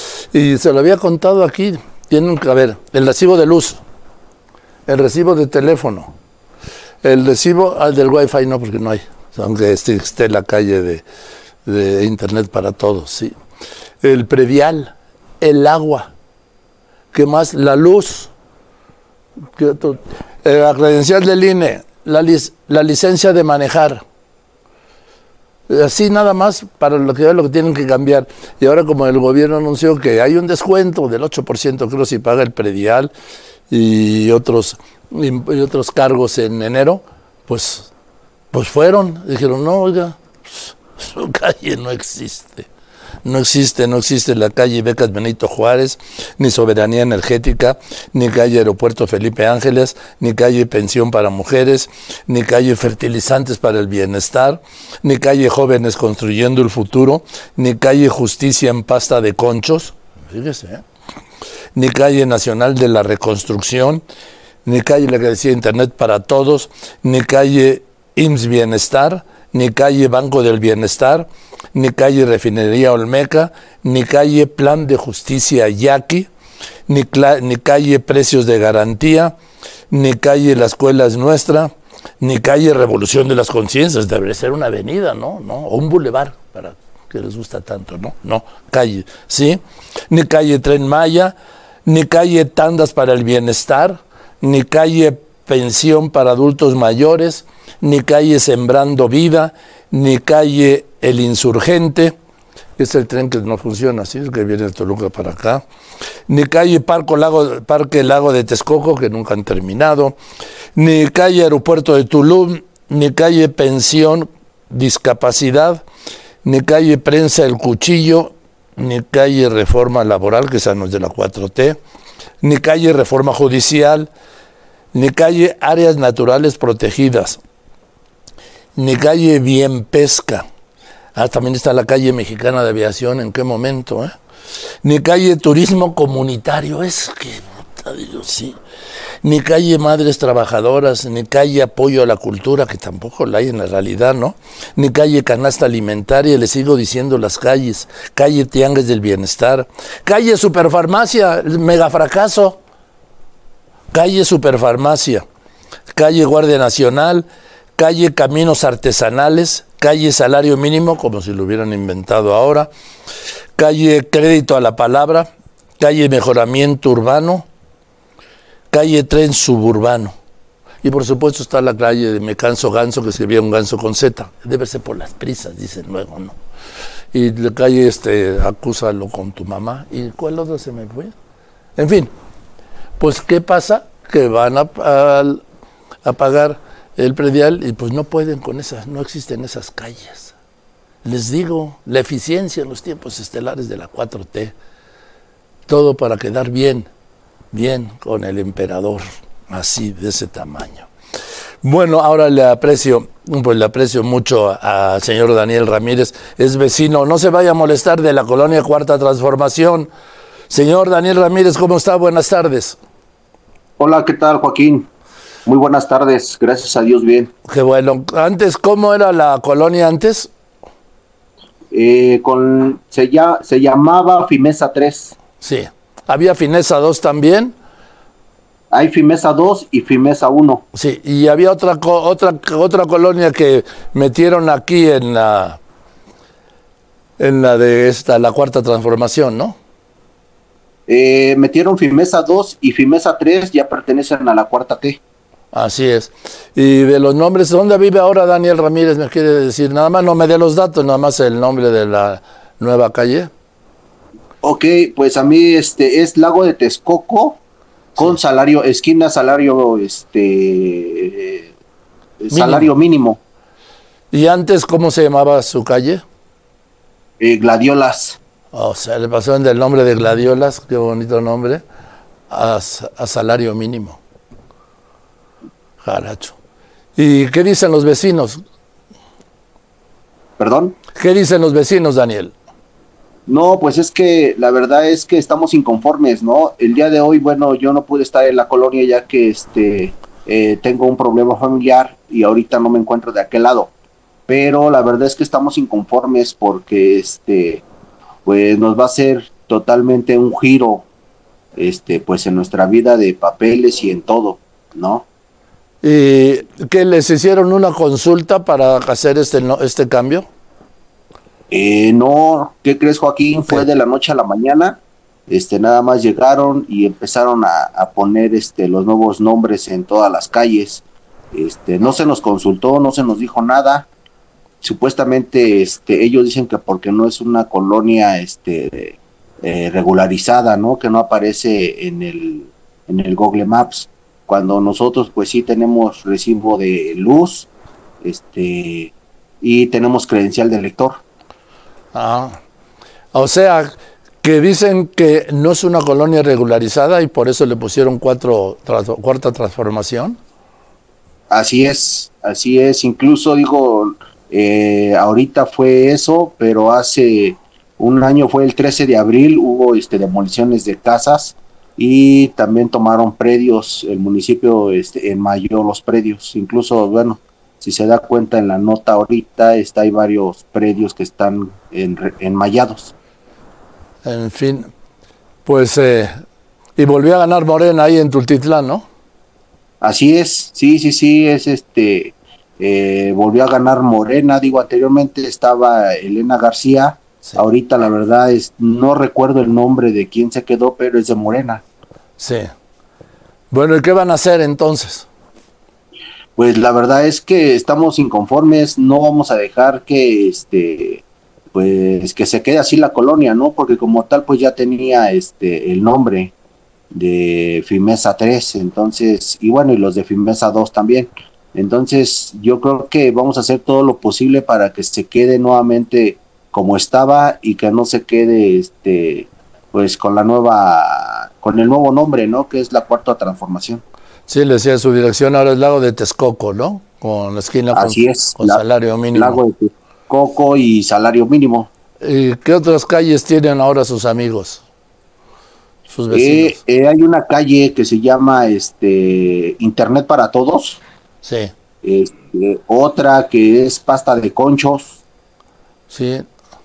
Y se lo había contado aquí. Tienen que ver el recibo de luz, el recibo de teléfono, el recibo ah, del Wi-Fi no, porque no hay, aunque esté, esté en la calle de, de internet para todos, sí. El predial, el agua, ¿qué más? La luz, ¿qué otro? Eh, la credencial del I N E, la, lic la licencia de manejar. Así nada más para lo que, lo que tienen que cambiar. Y ahora, como el gobierno anunció que hay un descuento del ocho por ciento, creo, si paga el predial y otros, y, y otros cargos en enero, pues, pues fueron. Dijeron, no, oiga, su calle no existe. No existe, no existe la calle Becas Benito Juárez, ni Soberanía Energética, ni calle Aeropuerto Felipe Ángeles, ni calle Pensión para Mujeres, ni calle Fertilizantes para el Bienestar, ni calle Jóvenes Construyendo el Futuro, ni calle Justicia en Pasta de Conchos, fíjese, ¿eh? Ni calle Nacional de la Reconstrucción, ni calle, la que decía, Internet para Todos, ni calle I M S S Bienestar, ni calle Banco del Bienestar, ni calle Refinería Olmeca, ni calle Plan de Justicia Yaqui, ni, ni calle Precios de Garantía, ni calle La Escuela es Nuestra, ni calle Revolución de las Conciencias. Debería ser una avenida, ¿no? ¿no? O un bulevar, para que les gusta tanto, ¿no? No, calle, ¿sí? Ni calle Tren Maya, ni calle Tandas para el Bienestar, ni calle Pensión para Adultos Mayores, ni calle Sembrando Vida, ni calle El Insurgente, es el tren que no funciona así, es que viene de Toluca para acá, ni calle Parque Lago, Parque Lago de Texcoco, que nunca han terminado, ni calle Aeropuerto de Tulum, ni calle Pensión Discapacidad, ni calle Prensa El Cuchillo, ni calle Reforma Laboral, que esa no es de la cuatro T, ni calle Reforma Judicial, ni calle áreas naturales protegidas, ni calle Bien Pesca. Ah, también está la calle Mexicana de Aviación, ¿en qué momento? Eh? Ni calle Turismo Comunitario, es que, Dios, sí. Ni calle Madres Trabajadoras, ni calle Apoyo a la Cultura, que tampoco la hay en la realidad, ¿no? Ni calle Canasta Alimentaria, le sigo diciendo las calles, calle Tianguis del Bienestar, calle Superfarmacia, mega fracaso, calle Superfarmacia, calle Guardia Nacional, calle Caminos Artesanales, calle Salario Mínimo, como si lo hubieran inventado ahora, calle Crédito a la Palabra, calle Mejoramiento Urbano, calle Tren Suburbano. Y por supuesto está la calle de Me Canso Ganso, que escribía un ganso con Z. Debe ser por las prisas, dicen luego, ¿no? Y la calle, este, Acúsalo con tu mamá. ¿Y cuál otra se me fue? En fin, pues ¿qué pasa? Que van a, a, a pagar el predial y pues no pueden con esas, no existen esas calles. Les digo, la eficiencia en los tiempos estelares de la cuatro T, todo para quedar bien, bien con el emperador, así, de ese tamaño. Bueno, ahora le aprecio, pues le aprecio mucho al señor Daniel Ramírez, es vecino, no se vaya a molestar, de la colonia Cuarta Transformación. Señor Daniel Ramírez, ¿cómo está? Buenas tardes.
Hola, ¿qué tal, Joaquín? Muy buenas tardes, gracias a Dios, bien.
Qué bueno. Antes, ¿cómo era la colonia antes?
Eh, con se, ya, se llamaba Fimesa tres.
Sí. ¿Había Finesa dos también?
Hay Fimesa dos y Fimesa uno.
Sí, y había otra otra otra colonia que metieron aquí en la en la de esta, la Cuarta Transformación, ¿no?
Eh, metieron Fimesa dos y Fimesa tres, ya pertenecen a la Cuarta T.
Así es. Y de los nombres, ¿dónde vive ahora Daniel Ramírez? Me quiere decir, nada más no me dé los datos, nada más el nombre de la nueva calle.
Ok, pues a mí este es Lago de Texcoco con sí. salario, esquina salario, este eh, salario mínimo.
¿Y antes cómo se llamaba su calle?
Eh, Gladiolas.
O sea, le pasaron del nombre de Gladiolas, qué bonito nombre, a, a salario mínimo. Jaracho. ¿Y qué dicen los vecinos?
¿Perdón?
¿Qué dicen los vecinos, Daniel?
No, pues es que la verdad es que estamos inconformes, ¿no? El día de hoy, bueno, yo no pude estar en la colonia ya que este eh, tengo un problema familiar y ahorita no me encuentro de aquel lado. Pero la verdad es que estamos inconformes porque este pues nos va a hacer totalmente un giro este pues en nuestra vida de papeles y en todo, ¿no?
¿Y que les hicieron una consulta para hacer este este cambio?
Eh, no, ¿qué crees, Joaquín? Fue de la noche a la mañana, este, nada más llegaron y empezaron a, a poner este, los nuevos nombres en todas las calles, este, no se nos consultó, no se nos dijo nada, supuestamente este, ellos dicen que porque no es una colonia este, eh, regularizada, ¿no? Que no aparece en el, en el Google Maps, cuando nosotros pues sí tenemos recibo de luz, este, y tenemos credencial de lector.
Ah, o sea, que dicen que no es una colonia regularizada y por eso le pusieron cuatro, tras, cuarta transformación.
Así es, así es. Incluso digo, eh, ahorita fue eso, pero hace un año, fue el trece de abril, hubo este, demoliciones de casas y también tomaron predios. El municipio este, enmayó los predios. Incluso, bueno, si se da cuenta en la nota ahorita, está, hay varios predios que están en, enmayados.
En fin, pues, eh, y volvió a ganar Morena ahí en Tultitlán, ¿no?
Así es, sí, sí, sí, es este, eh, volvió a ganar Morena, digo, anteriormente estaba Elena García, sí. Ahorita la verdad es, no recuerdo el nombre de quién se quedó, pero es de Morena.
Sí. Bueno, ¿y qué van a hacer entonces?
Pues la verdad es que estamos inconformes, no vamos a dejar que este pues que se quede así la colonia, ¿no? Porque como tal pues ya tenía este el nombre de Fimesa tres, entonces, y bueno, y los de Fimesa dos también. Entonces, yo creo que vamos a hacer todo lo posible para que se quede nuevamente como estaba y que no se quede este pues con la nueva con el nuevo nombre, ¿no? Que es la Cuarta Transformación.
Sí, le decía, su dirección ahora es Lago de Texcoco, ¿no? Con la esquina
Así
con,
es,
con
la,
salario mínimo.
Lago de Texcoco y salario mínimo.
¿Y qué otras calles tienen ahora sus amigos? Sus vecinos.
Eh, eh, hay una calle que se llama este Internet para Todos.
Sí.
Este, otra que es Pasta de Conchos.
Sí.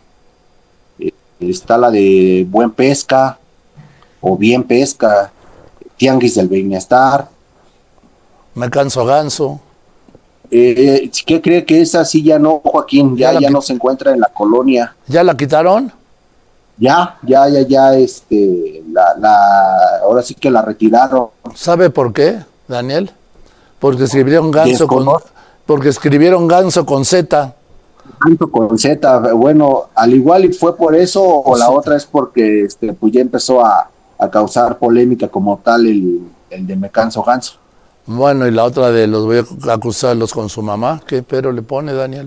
Eh, está la de Buen Pesca o Bien Pesca, Tianguis del Bienestar.
Me canso ganso.
Eh, ¿Qué cree que esa sí ya no, Joaquín? Ya, ya, ya no se encuentra en la colonia.
¿Ya la quitaron?
Ya, ya, ya, ya, este, la, la, ahora sí que la retiraron.
¿Sabe por qué, Daniel? Porque escribieron ganso con, porque escribieron ganso con Z.
Ganso con Z, bueno, al igual y fue por eso, o sí. La otra es porque, este, pues ya empezó a, a causar polémica como tal el, el de Me Canso Ganso.
Bueno, y la otra de los voy a acusarlos con su mamá, ¿qué pero le pone, Daniel?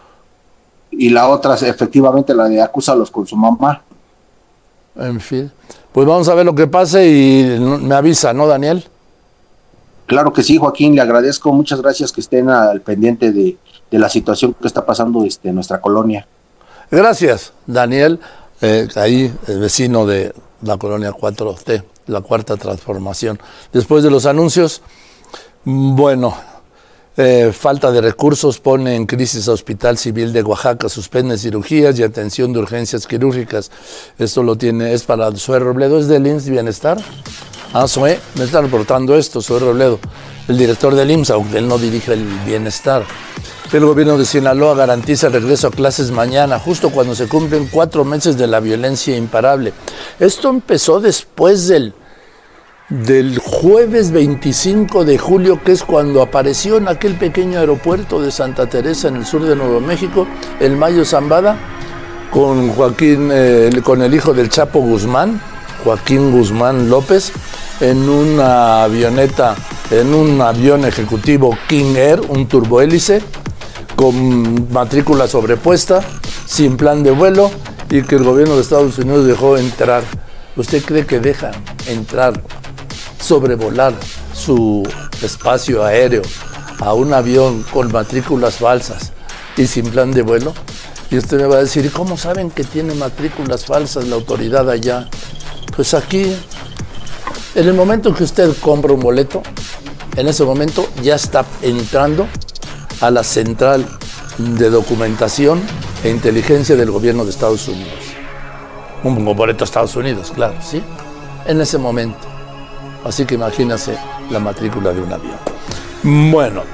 Y la otra, efectivamente, la de acúsalos con su mamá.
En fin, pues vamos a ver lo que pase y me avisa, ¿no, Daniel?
Claro que sí, Joaquín, le agradezco, muchas gracias que estén al pendiente de, de la situación que está pasando este, en nuestra colonia.
Gracias, Daniel, eh, ahí el vecino de la colonia cuatro T, la Cuarta Transformación. Después de los anuncios, bueno, eh, falta de recursos pone en crisis a Hospital Civil de Oaxaca, suspende cirugías y atención de urgencias quirúrgicas. Esto lo tiene, es para Zoé Robledo, es del I M S S Bienestar. Ah, Zoé, me está reportando esto, Zoé Robledo, el director del I M S S, aunque él no dirige el bienestar. El gobierno de Sinaloa garantiza el regreso a clases mañana, justo cuando se cumplen cuatro meses de la violencia imparable. Esto empezó después del del jueves veinticinco de julio, que es cuando apareció en aquel pequeño aeropuerto de Santa Teresa en el sur de Nuevo México, el Mayo Zambada, con Joaquín, eh, con el hijo del Chapo Guzmán, Joaquín Guzmán López, en una avioneta, en un avión ejecutivo King Air, un turbohélice, con matrícula sobrepuesta, sin plan de vuelo, y que el gobierno de Estados Unidos dejó entrar. ¿Usted cree que deja entrar, sobrevolar su espacio aéreo a un avión con matrículas falsas y sin plan de vuelo? Y usted me va a decir, ¿y cómo saben que tiene matrículas falsas la autoridad allá? Pues aquí, en el momento que usted compra un boleto, en ese momento ya está entrando a la central de documentación e inteligencia del gobierno de Estados Unidos. Un boleto a Estados Unidos, claro, ¿sí? En ese momento. Así que imagínase la matrícula de un avión. Bueno,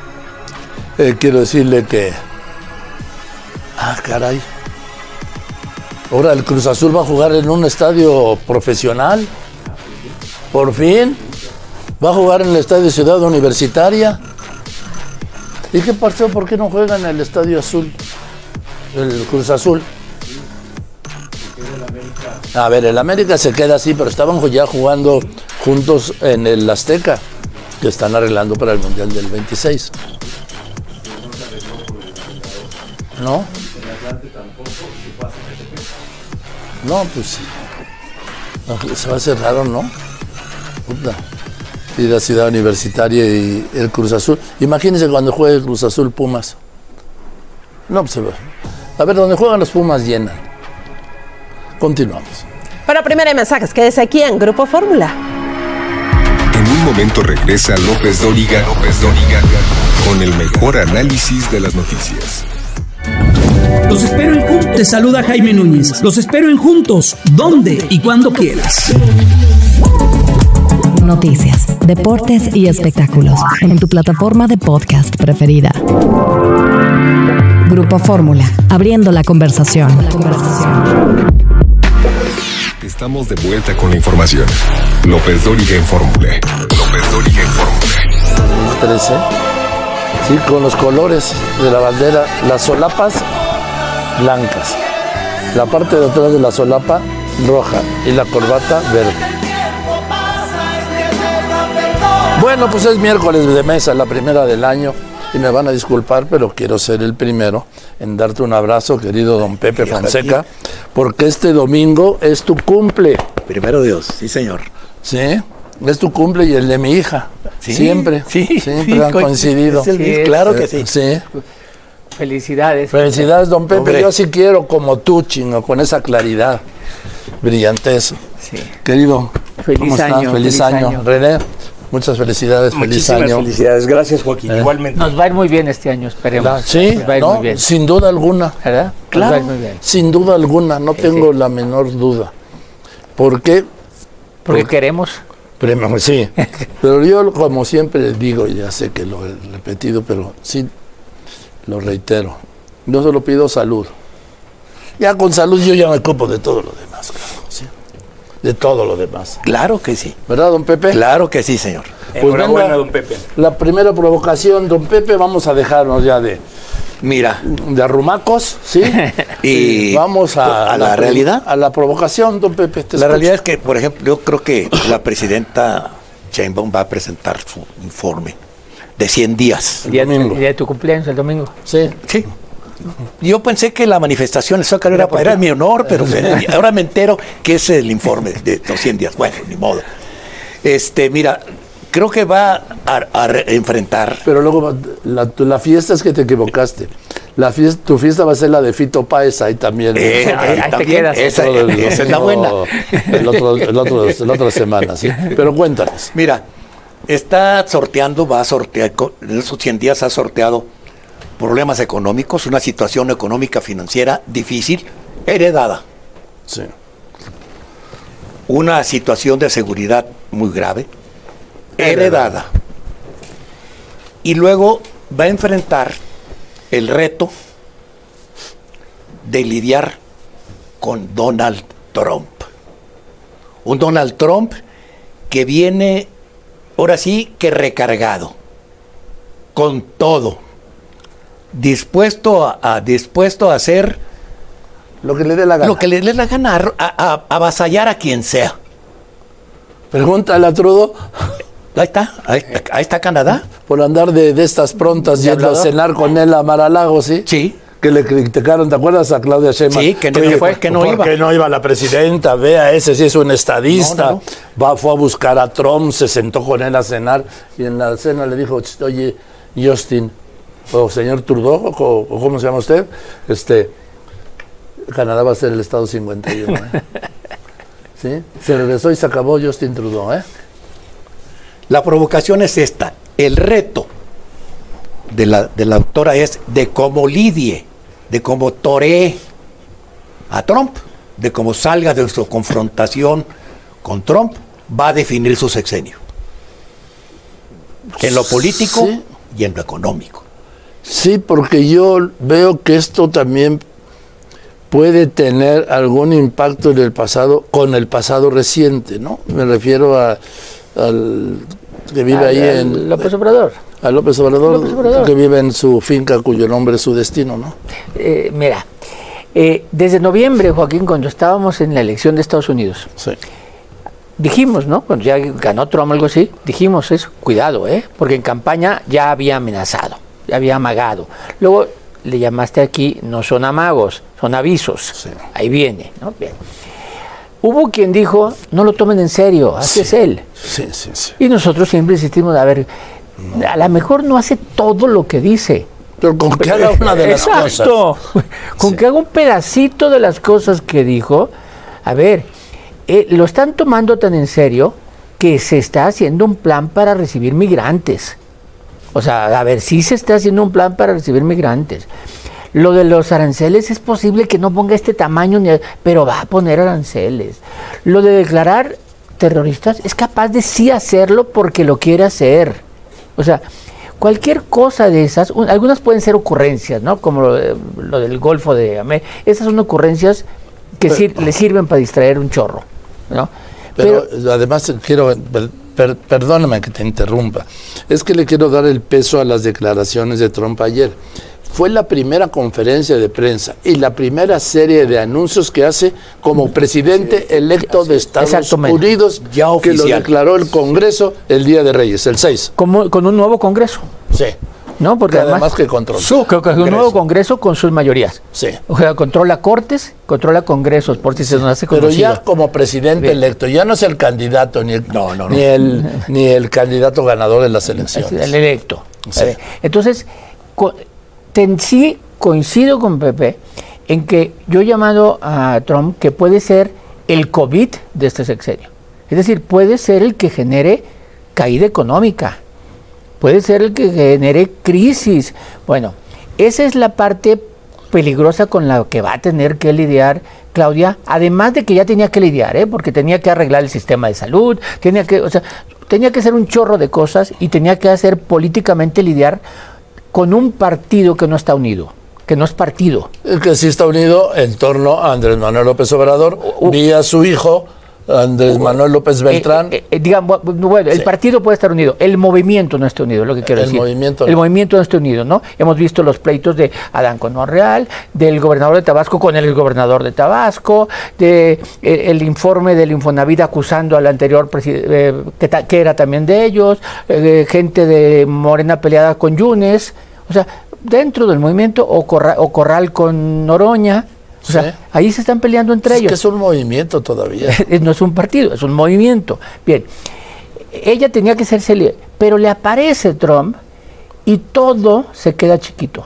eh, quiero decirle que... Ah, caray. Ahora el Cruz Azul va a jugar en un estadio profesional. Por fin. Va a jugar en el Estadio Ciudad Universitaria. ¿Y qué pasó? ¿Por qué no juega en el Estadio Azul? El Cruz Azul. A ver, el América se queda así, pero estaban ya jugando juntos en el Azteca, que están arreglando para el Mundial del veintiséis. ¿No? No, pues no, se va a hacer raro, ¿no? Puta. Y la Ciudad Universitaria y el Cruz Azul. Imagínense cuando juegue el Cruz Azul Pumas. No, pues a ver, donde juegan los Pumas llenan. Continuamos.
Pero primero hay mensajes, quédese aquí en Grupo Fórmula.
En un momento regresa López Dóriga, López Dóriga, con el mejor análisis de las noticias.
Los espero en Juntos. Te saluda Jaime Núñez. Los espero en Juntos, donde y cuando quieras.
Noticias, deportes y espectáculos en tu plataforma de podcast preferida. Grupo Fórmula, abriendo la conversación. La conversación.
Estamos de vuelta con la información. López Dóriga en Fórmula. López Dóriga en Fórmula.
trece. Sí, con los colores de la bandera, las solapas blancas, la parte de atrás de la solapa roja y la corbata verde. Bueno, pues es miércoles de mesa, la primera del año, y me van a disculpar, pero quiero ser el primero en darte un abrazo, querido don Pepe Fonseca, porque este domingo es tu cumple.
Primero Dios, sí señor.
¿Sí? Es tu cumple y el de mi hija.
Sí,
siempre.
Sí,
siempre
sí,
han coincidido.
Es el,
sí,
claro que sí.
Sí.
Felicidades.
Felicidades, don Pepe.
Hombre.
Yo así quiero como tú, chino, con esa claridad, brillantez.
Sí.
Querido,
feliz
¿cómo estás?
año.
Feliz,
feliz
año.
año.
René, muchas felicidades.
Muchísimas
feliz año.
felicidades. Gracias, Joaquín.
Eh.
Igualmente. Nos va a ir muy bien este año, esperemos.
La, sí,
Nos va a ir
no,
muy bien.
sin duda alguna.
¿Verdad?
Claro,
Nos va a ir muy bien.
sin duda alguna, no
Sí,
tengo
sí.
la menor duda. ¿Por qué?
Porque queremos.
Pero, sí, pero yo como siempre digo, ya sé que lo he repetido, pero sí lo reitero, yo solo pido salud. Ya con salud yo ya me ocupo de todo lo demás, claro, ¿sí? De todo lo demás.
Claro que sí.
¿Verdad, don Pepe?
Claro que sí, señor.
Pues
Enhorabuena,
venga,
don Pepe.
La primera provocación, don Pepe, vamos a dejarnos ya de...
Mira.
De arrumacos, ¿sí?
Y
vamos a,
a la
pro-
realidad.
A la provocación, don Pepe. te
La
escucho.
realidad es que, por ejemplo, yo creo que la presidenta Sheinbaum va a presentar su informe de cien días.
El día, el día de tu cumpleaños, el domingo.
Sí.
Sí. Yo pensé que la manifestación de Zócalo era, era mi honor, pero ahora me entero que es el informe de los cien días. Bueno, ni modo. Este, mira, creo que va a, a re- enfrentar.
Pero luego, la, tu- la fiesta es que te equivocaste. La fiesta, tu fiesta va a ser la de Fito Páez, ahí también.
Eh, ahí
ahí
también, esa-
Otro-
esa es la
otro-
buena.
El otro, el otro, la otra semana, sí. Pero cuéntanos.
Mira, está sorteando, va a sortear, co- en esos cien días ha sorteado problemas económicos, una situación económica financiera difícil, heredada.
Sí.
Una situación de seguridad muy grave, heredada. Y luego va a enfrentar el reto de lidiar con Donald Trump. Un Donald Trump que viene, ahora sí, que recargado, con todo, dispuesto a, a- dispuesto a hacer
lo que le dé la gana.
Lo que le dé la gana, a, a- a avasallar a quien sea.
Pregúntale a Trudeau.
Ahí está, ahí, ahí está Canadá.
Por andar de, de estas prontas yendo a
hablador?
cenar con él a Mar-a-Lago, ¿sí?
Sí.
Que le criticaron, ¿te acuerdas a Claudia Sheinbaum?
Sí, que no
Oye,
fue, que no
¿por
iba.
qué no iba la presidenta? Vea, ese sí es un estadista.
No, no,
Va, fue a buscar a Trump, se sentó con él a cenar y en la cena le dijo, oye, Justin, o señor Trudeau, o, o ¿cómo se llama usted? Este, Canadá va a ser el estado cincuenta y uno, ¿eh? ¿Sí? Se regresó y se acabó Justin Trudeau, ¿eh?
La provocación es esta. El reto de la, de la autora es de cómo lidie, de cómo toree a Trump, de cómo salga de su confrontación con Trump, va a definir su sexenio. En lo político
Sí.
y en lo económico.
Sí, porque yo veo que esto también puede tener algún impacto en el pasado, con el pasado reciente, ¿no? Me refiero a, al que vive
Al-
ahí
al
en...
López Obrador.
A López Obrador,
López Obrador.
que vive en su finca cuyo nombre es su destino, ¿no?
Eh, mira, eh, desde noviembre, Joaquín, cuando estábamos en la elección de Estados Unidos,
Sí.
dijimos, ¿no? Cuando ya ganó Trump, algo así, dijimos eso, cuidado, ¿eh? Porque en campaña ya había amenazado, ya había amagado. Luego le llamaste aquí, no son amagos, son avisos. Ahí viene, ¿no? Bien. Hubo quien dijo, no lo tomen en serio, así
Sí.
es él.
Sí, sí, sí.
Y nosotros siempre insistimos, a ver, a lo mejor no hace todo lo que dice.
Pero con que haga una de las
Exacto.
cosas.
Con que haga un pedacito de las cosas que dijo, a ver, eh, lo están tomando tan en serio que se está haciendo un plan para recibir migrantes. O sea, a ver, sí se está haciendo un plan para recibir migrantes. Lo de los aranceles es posible que no ponga este tamaño, ni- pero va a poner aranceles. Lo de declarar terroristas es capaz de sí hacerlo porque lo quiere hacer. O sea, cualquier cosa de esas, un- algunas pueden ser ocurrencias, ¿no? Como lo, de- lo del Golfo de América. Esas son ocurrencias que sir- le sirven para distraer un chorro, ¿no?
Pero, además quiero, per- per- perdóname que te interrumpa, es que le quiero dar el peso a las declaraciones de Trump ayer. Fue la primera conferencia de prensa y la primera serie de anuncios que hace como presidente electo de Estados
Exactamente.
Unidos,
Ya
que lo
oficial.
declaró el Congreso el Día de Reyes, el seis.
Como, con un nuevo Congreso.
Sí.
¿no? Porque
que
además,
además que controla.
Su, que, que un nuevo Congreso con sus mayorías.
Sí.
O sea, controla cortes, controla congresos, por si se nos hace
Pero
conocido.
ya como presidente
Bien.
electo, ya no es el candidato, ni el,
no, no, no.
Ni, el, ni el candidato ganador de las elecciones.
El electo.
Sí.
Entonces, co ten, sí coincido con Pepe en que yo he llamado a Trump que puede ser el COVID de este sexenio. Es decir, puede ser el que genere caída económica, puede ser el que genere crisis. Bueno, esa es la parte peligrosa con la que va a tener que lidiar Claudia, además de que ya tenía que lidiar, ¿eh? Porque tenía que arreglar el sistema de salud, tenía que, o sea, tenía que hacer un chorro de cosas y tenía que hacer políticamente lidiar con un partido que no está unido, que no es partido.
El que sí está unido en torno a Andrés Manuel López Obrador, uh, vía su hijo, Andrés Manuel López Beltrán.
Eh, eh, digamos, bueno, el sí. partido puede estar unido, el movimiento no está unido, lo que quiero
el
decir.
Movimiento
el
no.
movimiento no está unido, ¿no? Hemos visto los pleitos de Adán con Monreal, del gobernador de Tabasco con el gobernador de Tabasco, de eh, el informe del Infonavit acusando al anterior presidente, eh, que, que era también de ellos, eh, gente de Morena peleada con Yunes, o sea, dentro del movimiento, o Corral, o Corral con Noroña. O sea, sí. ahí se están peleando entre
es
ellos.
Que es un movimiento todavía.
No es un partido, es un movimiento. Bien, ella tenía que serse líder, pero le aparece Trump y todo se queda chiquito.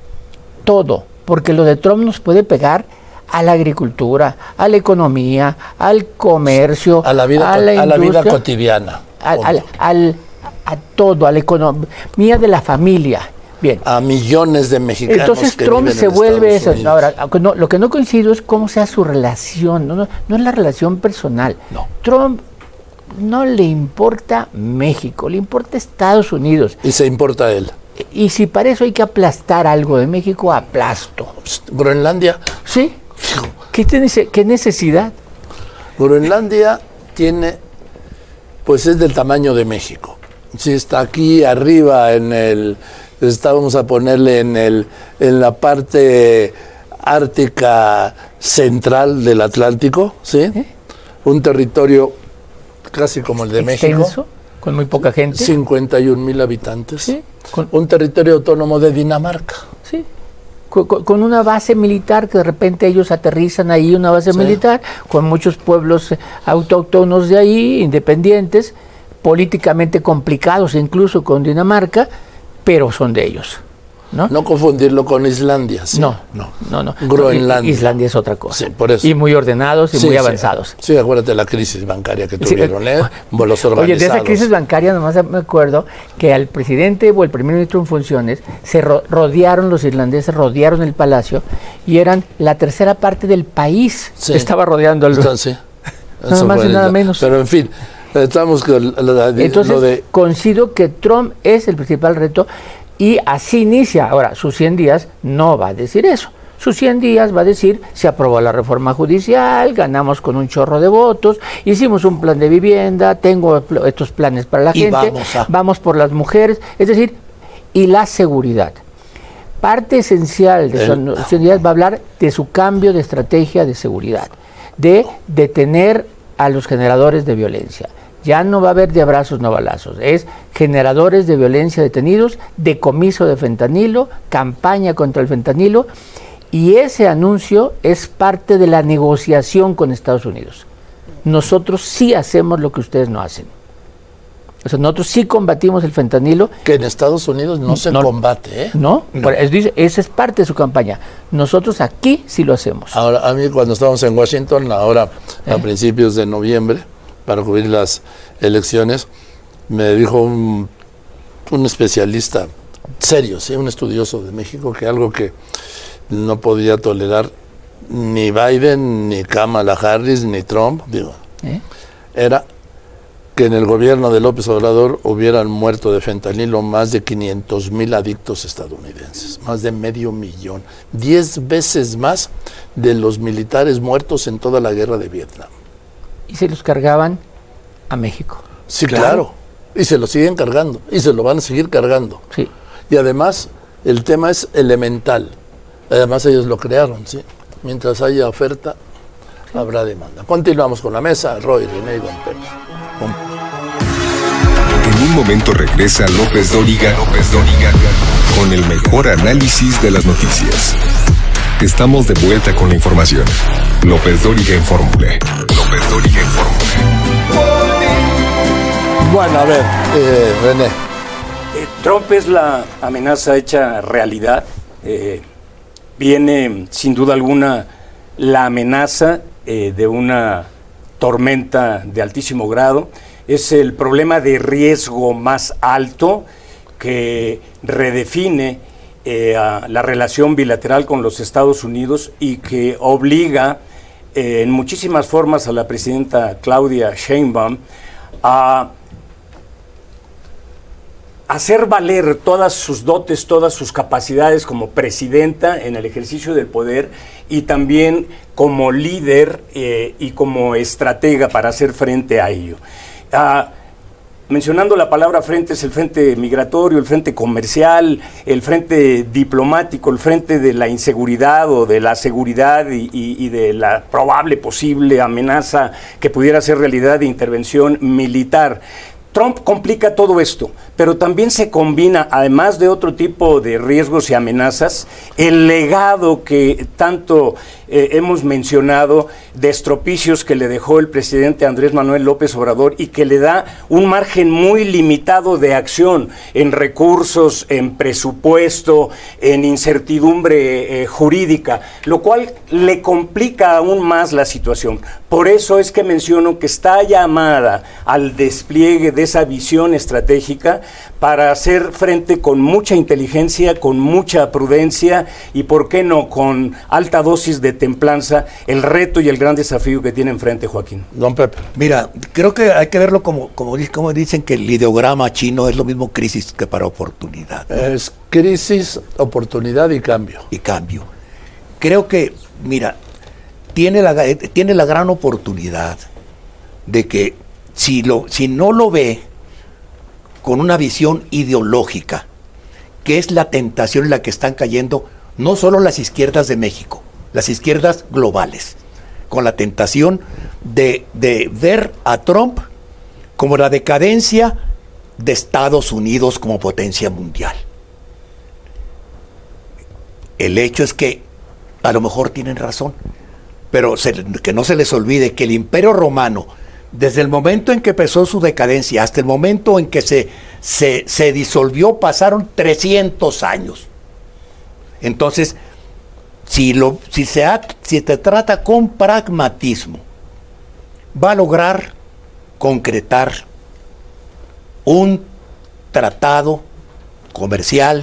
Todo, porque lo de Trump nos puede pegar a la agricultura, a la economía, al comercio,
a la vida,
a la,
a la vida cotidiana.
Al, al, al, a todo, a la economía de la familia. Bien.
A millones de mexicanos.
Entonces
que
Trump
viven
se
en
vuelve
Estados
eso. Ahora, no, lo que no coincido es cómo sea su relación, no, no, no es la relación personal.
No.
Trump no le importa México, le importa Estados Unidos.
Y se importa a él.
Y si para eso hay que aplastar algo de México, aplasto.
Groenlandia.
Sí. ¿Qué, tiene, qué necesidad?
Groenlandia tiene, pues es del tamaño de México. Si está aquí arriba en el... Estábamos a ponerle en el en la parte ártica central del Atlántico, ¿sí? ¿Eh? Un territorio casi como el de
Extenso,
México.
Con muy poca gente.
cincuenta y un mil habitantes.
¿Sí? Con,
un territorio autónomo de Dinamarca.
Sí. Con, con una base militar que de repente ellos aterrizan ahí, una base sí. militar, con muchos pueblos autóctonos de ahí, independientes, políticamente complicados incluso con Dinamarca, pero son de ellos, ¿no?
No confundirlo con Islandia, ¿sí?
No, no, no, no.
Groenlandia.
Islandia es otra cosa.
Sí, por eso.
Y muy ordenados y
sí,
muy
sí.
avanzados.
Sí, acuérdate de la crisis bancaria que tuvieron, sí. ¿eh? Los organizados.
Oye, de esa crisis bancaria nomás me acuerdo que al presidente o el primer ministro en funciones se ro rodearon, los irlandeses rodearon el palacio y eran la tercera parte del país sí. estaba rodeando el...
Entonces, sí.
Nada más y nada menos.
Pero en fin... Estamos con la, la,
Entonces,
lo de...
coincido que Trump es el principal reto y así inicia. Ahora, sus cien días no va a decir eso. Sus cien días va a decir, se aprobó la reforma judicial, ganamos con un chorro de votos, hicimos un plan de vivienda, tengo estos planes para la
y
gente,
vamos, a...
vamos por las mujeres, es decir, y la seguridad. Parte esencial de
El...
sus cien días va a hablar de su cambio de estrategia de seguridad, de detener a los generadores de violencia. Ya no va a haber de abrazos, no balazos. Es generadores de violencia detenidos, decomiso de fentanilo, campaña contra el fentanilo, y ese anuncio es parte de la negociación con Estados Unidos. Nosotros sí hacemos lo que ustedes no hacen. O sea, nosotros sí combatimos el fentanilo.
Que en Estados Unidos no se no, combate, ¿eh?
No, no. Esa es parte de su campaña. Nosotros aquí sí lo hacemos.
Ahora, a mí cuando estábamos en Washington, ahora ¿Eh? a principios de noviembre, para cubrir las elecciones, me dijo un, un especialista serio, ¿sí? Un estudioso de México, que algo que no podía tolerar ni Biden, ni Kamala Harris, ni Trump, digo, ¿Eh? era que en el gobierno de López Obrador hubieran muerto de fentanilo más de quinientos mil adictos estadounidenses, más de medio millón, diez veces más de los militares muertos en toda la guerra de Vietnam.
Y se los cargaban a México.
Sí, claro. claro. Y se lo siguen cargando. Y se lo van a seguir cargando.
Sí.
Y además, el tema es elemental. Además, ellos lo crearon, ¿sí? Mientras haya oferta, sí. habrá demanda. Continuamos con la mesa. Roy, René y Don Pepe. Con...
En un momento regresa López Dóriga. López Dóriga. con el mejor análisis de las noticias. Estamos de vuelta con la información. López Dóriga en Fórmula. López Dóriga en Fórmula.
Bueno, a ver, eh, René.
Eh, Trump es la amenaza hecha realidad. Eh, viene, sin duda alguna, la amenaza eh, de una tormenta de altísimo grado. Es el problema de riesgo más alto que redefine eh, a la relación bilateral con los Estados Unidos y que obliga eh, en muchísimas formas a la presidenta Claudia Sheinbaum a hacer valer todas sus dotes, todas sus capacidades como presidenta en el ejercicio del poder y también como líder eh, y como estratega para hacer frente a ello. Ah, mencionando la palabra frente, es el frente migratorio, el frente comercial, el frente diplomático, el frente de la inseguridad o de la seguridad y, y, y de la probable posible amenaza que pudiera ser realidad de intervención militar. Trump complica todo esto, pero también se combina, además de otro tipo de riesgos y amenazas, el legado que tanto eh, hemos mencionado de estropicios que le dejó el presidente Andrés Manuel López Obrador y que le da un margen muy limitado de acción en recursos, en presupuesto, en incertidumbre eh, jurídica, lo cual le complica aún más la situación. Por eso es que menciono que está llamada al despliegue de esa visión estratégica para hacer frente con mucha inteligencia, con mucha prudencia y, por qué no, con alta dosis de templanza, el reto y el gran desafío que tiene enfrente Joaquín.
Don Pepe. Mira, creo que hay que verlo como, como, como dicen que el ideograma chino es lo mismo crisis que para oportunidad, ¿no?
Es crisis, oportunidad y cambio.
Y cambio. Creo que, mira, tiene la, tiene la gran oportunidad de que si, lo, si no lo ve con una visión ideológica, que es la tentación en la que están cayendo no solo las izquierdas de México, las izquierdas globales, con la tentación de, de ver a Trump como la decadencia de Estados Unidos como potencia mundial. El hecho es que a lo mejor tienen razón, pero se, que no se les olvide que el Imperio Romano, desde el momento en que empezó su decadencia hasta el momento en que se, se, se disolvió, pasaron trescientos años. Entonces, si, lo, si, se ha, si te trata con pragmatismo, va a lograr concretar un tratado comercial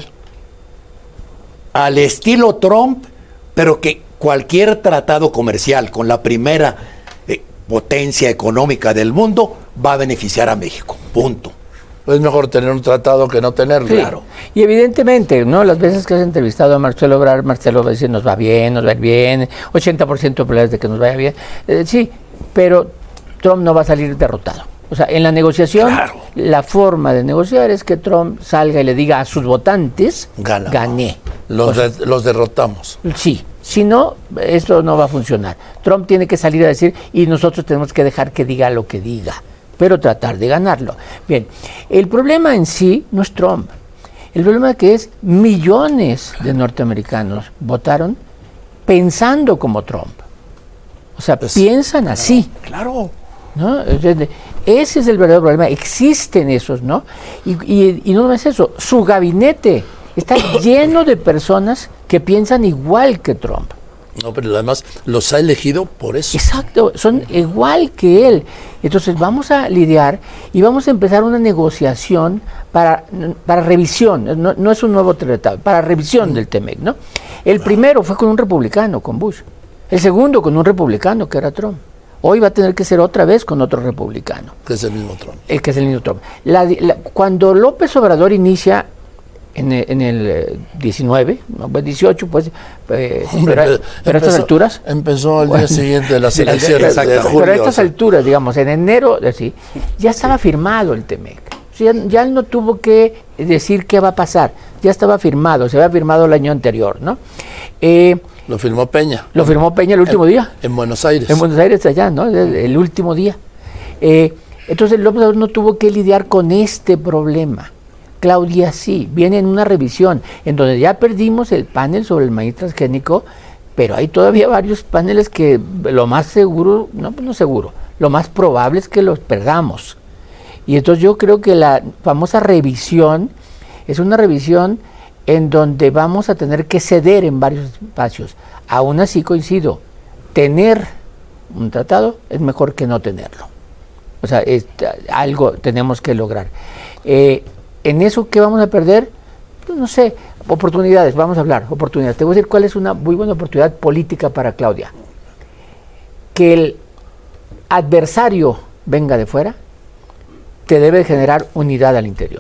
al estilo Trump, pero que cualquier tratado comercial con la primera eh, potencia económica del mundo va a beneficiar a México, punto.
Es mejor tener un tratado que no tenerlo.
Sí. Claro. Y evidentemente, ¿no? Las veces que has entrevistado a Marcelo Ebrard, Marcelo va a decir, nos va bien, nos va a ir bien, ochenta por ciento de probabilidades de que nos vaya bien. Eh, sí, pero Trump no va a salir derrotado. O sea, en la negociación, claro, la forma de negociar es que Trump salga y le diga a sus votantes, Gana. gané.
Los,
o sea,
de, los derrotamos.
Sí, si no, esto no va a funcionar. Trump tiene que salir a decir, y nosotros tenemos que dejar que diga lo que diga, pero tratar de ganarlo. Bien, el problema en sí no es Trump. El problema es que es millones de norteamericanos votaron pensando como Trump. O sea, pues, piensan claro, así.
Claro.
¿No? Ese es el verdadero problema. Existen esos, ¿no? Y, y, y no es eso. Su gabinete está lleno de personas que piensan igual que Trump.
No, pero además los ha elegido por eso.
Exacto, son igual que él. Entonces vamos a lidiar y vamos a empezar una negociación para, para revisión, no, no es un nuevo tratado, para revisión del T M E C, ¿no? El primero fue con un republicano, con Bush. El segundo con un republicano, que era Trump. Hoy va a tener que ser otra vez con otro republicano.
Que es el mismo Trump.
El que es el mismo Trump. La, la, cuando López Obrador inicia en el, en el diecinueve, no, pues dieciocho, pues, eh,
Hombre,
pero,
empezó,
pero a estas alturas...
Empezó al día siguiente de las elecciones de julio.
Pero a estas alturas, digamos, en enero, así, ya estaba sí. firmado el T M E C. O sea, ya, ya él no tuvo que decir qué va a pasar. Ya estaba firmado, se había firmado el año anterior, ¿no? Eh,
Lo firmó Peña.
Lo firmó Peña el último
en,
día.
En Buenos Aires.
En Buenos Aires, allá, ¿no? El, el último día. Eh, entonces López Obrador no tuvo que lidiar con este problema. Claudia sí, viene en una revisión en donde ya perdimos el panel sobre el maíz transgénico, pero hay todavía varios paneles que lo más seguro, no, no seguro, lo más probable es que los perdamos. Y entonces yo creo que la famosa revisión es una revisión en donde vamos a tener que ceder en varios espacios. Aún así coincido, tener un tratado es mejor que no tenerlo. O sea, es, algo tenemos que lograr. Eh, ¿En eso qué vamos a perder? Pues no sé, oportunidades, vamos a hablar, oportunidades. Te voy a decir cuál es una muy buena oportunidad política para Claudia. Que el adversario venga de fuera, te debe generar unidad al interior.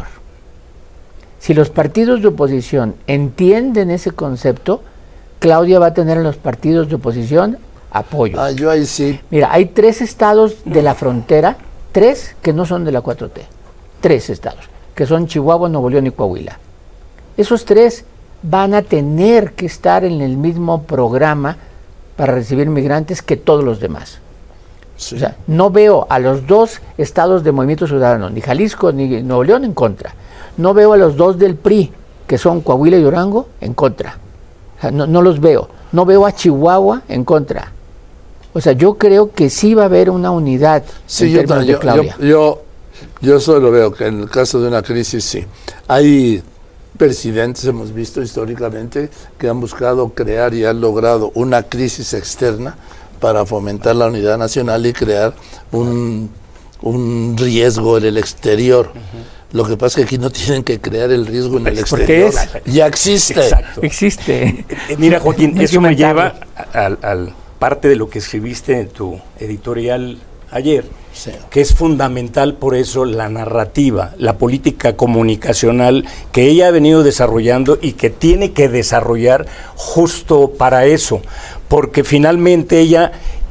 Si los partidos de oposición entienden ese concepto, Claudia va a tener en los partidos de oposición apoyo.
Ah, yo ahí sí.
Mira, hay tres estados de la frontera, tres que no son de la cuatro T. Tres estados, que son Chihuahua, Nuevo León y Coahuila. Esos tres van a tener que estar en el mismo programa para recibir migrantes que todos los demás. Sí. O sea, no veo a los dos estados de Movimiento Ciudadano, ni Jalisco ni Nuevo León, en contra. No veo a los dos del P R I, que son Coahuila y Durango, en contra. O sea, no, no los veo. No veo a Chihuahua en contra. O sea, yo creo que sí va a haber una unidad.
Sí,
en
yo,
términos
yo,
de Claudia.
yo, yo, yo solo veo que en el caso de una crisis, sí. Hay presidentes, hemos visto históricamente, que han buscado crear y han logrado una crisis externa para fomentar la unidad nacional y crear un, un riesgo en el exterior. Uh-huh. Lo que pasa es que aquí no tienen que crear el riesgo en el exterior.
Es,
ya existe.
Exacto.
Existe.
Eh, mira, Joaquín, eso me lleva al, al parte de lo que escribiste en tu editorial ayer, sí, que es fundamental por eso la narrativa, la política comunicacional que ella ha venido desarrollando y que tiene que desarrollar justo para eso, porque finalmente ella,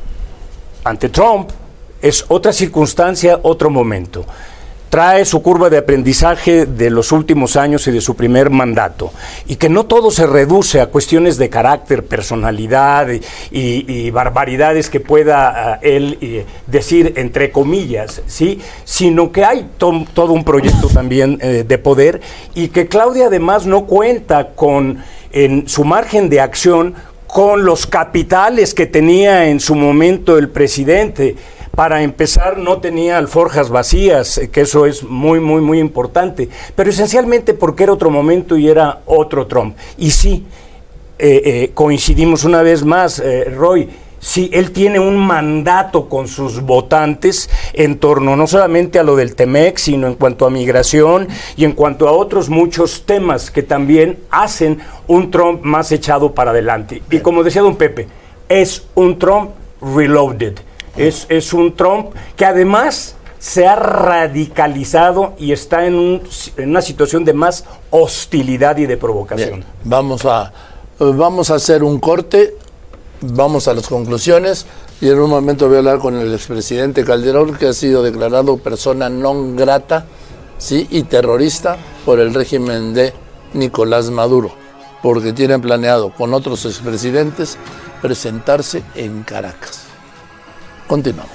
ante Trump, es otra circunstancia, otro momento. Trae su curva de aprendizaje de los últimos años y de su primer mandato, y que no todo se reduce a cuestiones de carácter, personalidad y, y, y barbaridades que pueda uh, él eh, decir entre comillas, ¿sí? Sino que hay to todo un proyecto también eh, de poder, y que Claudia además no cuenta con, en su margen de acción, con los capitales que tenía en su momento el presidente. Para empezar, no tenía alforjas vacías, que eso es muy, muy, muy importante, pero esencialmente porque era otro momento y era otro Trump. Y sí, eh, eh, coincidimos una vez más, eh, Roy, sí, él tiene un mandato con sus votantes en torno no solamente a lo del T-MEC, sino en cuanto a migración y en cuanto a otros muchos temas que también hacen un Trump más echado para adelante. Y como decía don Pepe, es un Trump reloaded. Es, es un Trump que además se ha radicalizado y está en, un, en una situación de más hostilidad y de provocación.
Bien, vamos a, vamos a hacer un corte, vamos a las conclusiones y en un momento voy a hablar con el expresidente Calderón, que ha sido declarado persona non grata, ¿sí?, y terrorista por el régimen de Nicolás Maduro, porque tienen planeado con otros expresidentes presentarse en Caracas. Continuamos.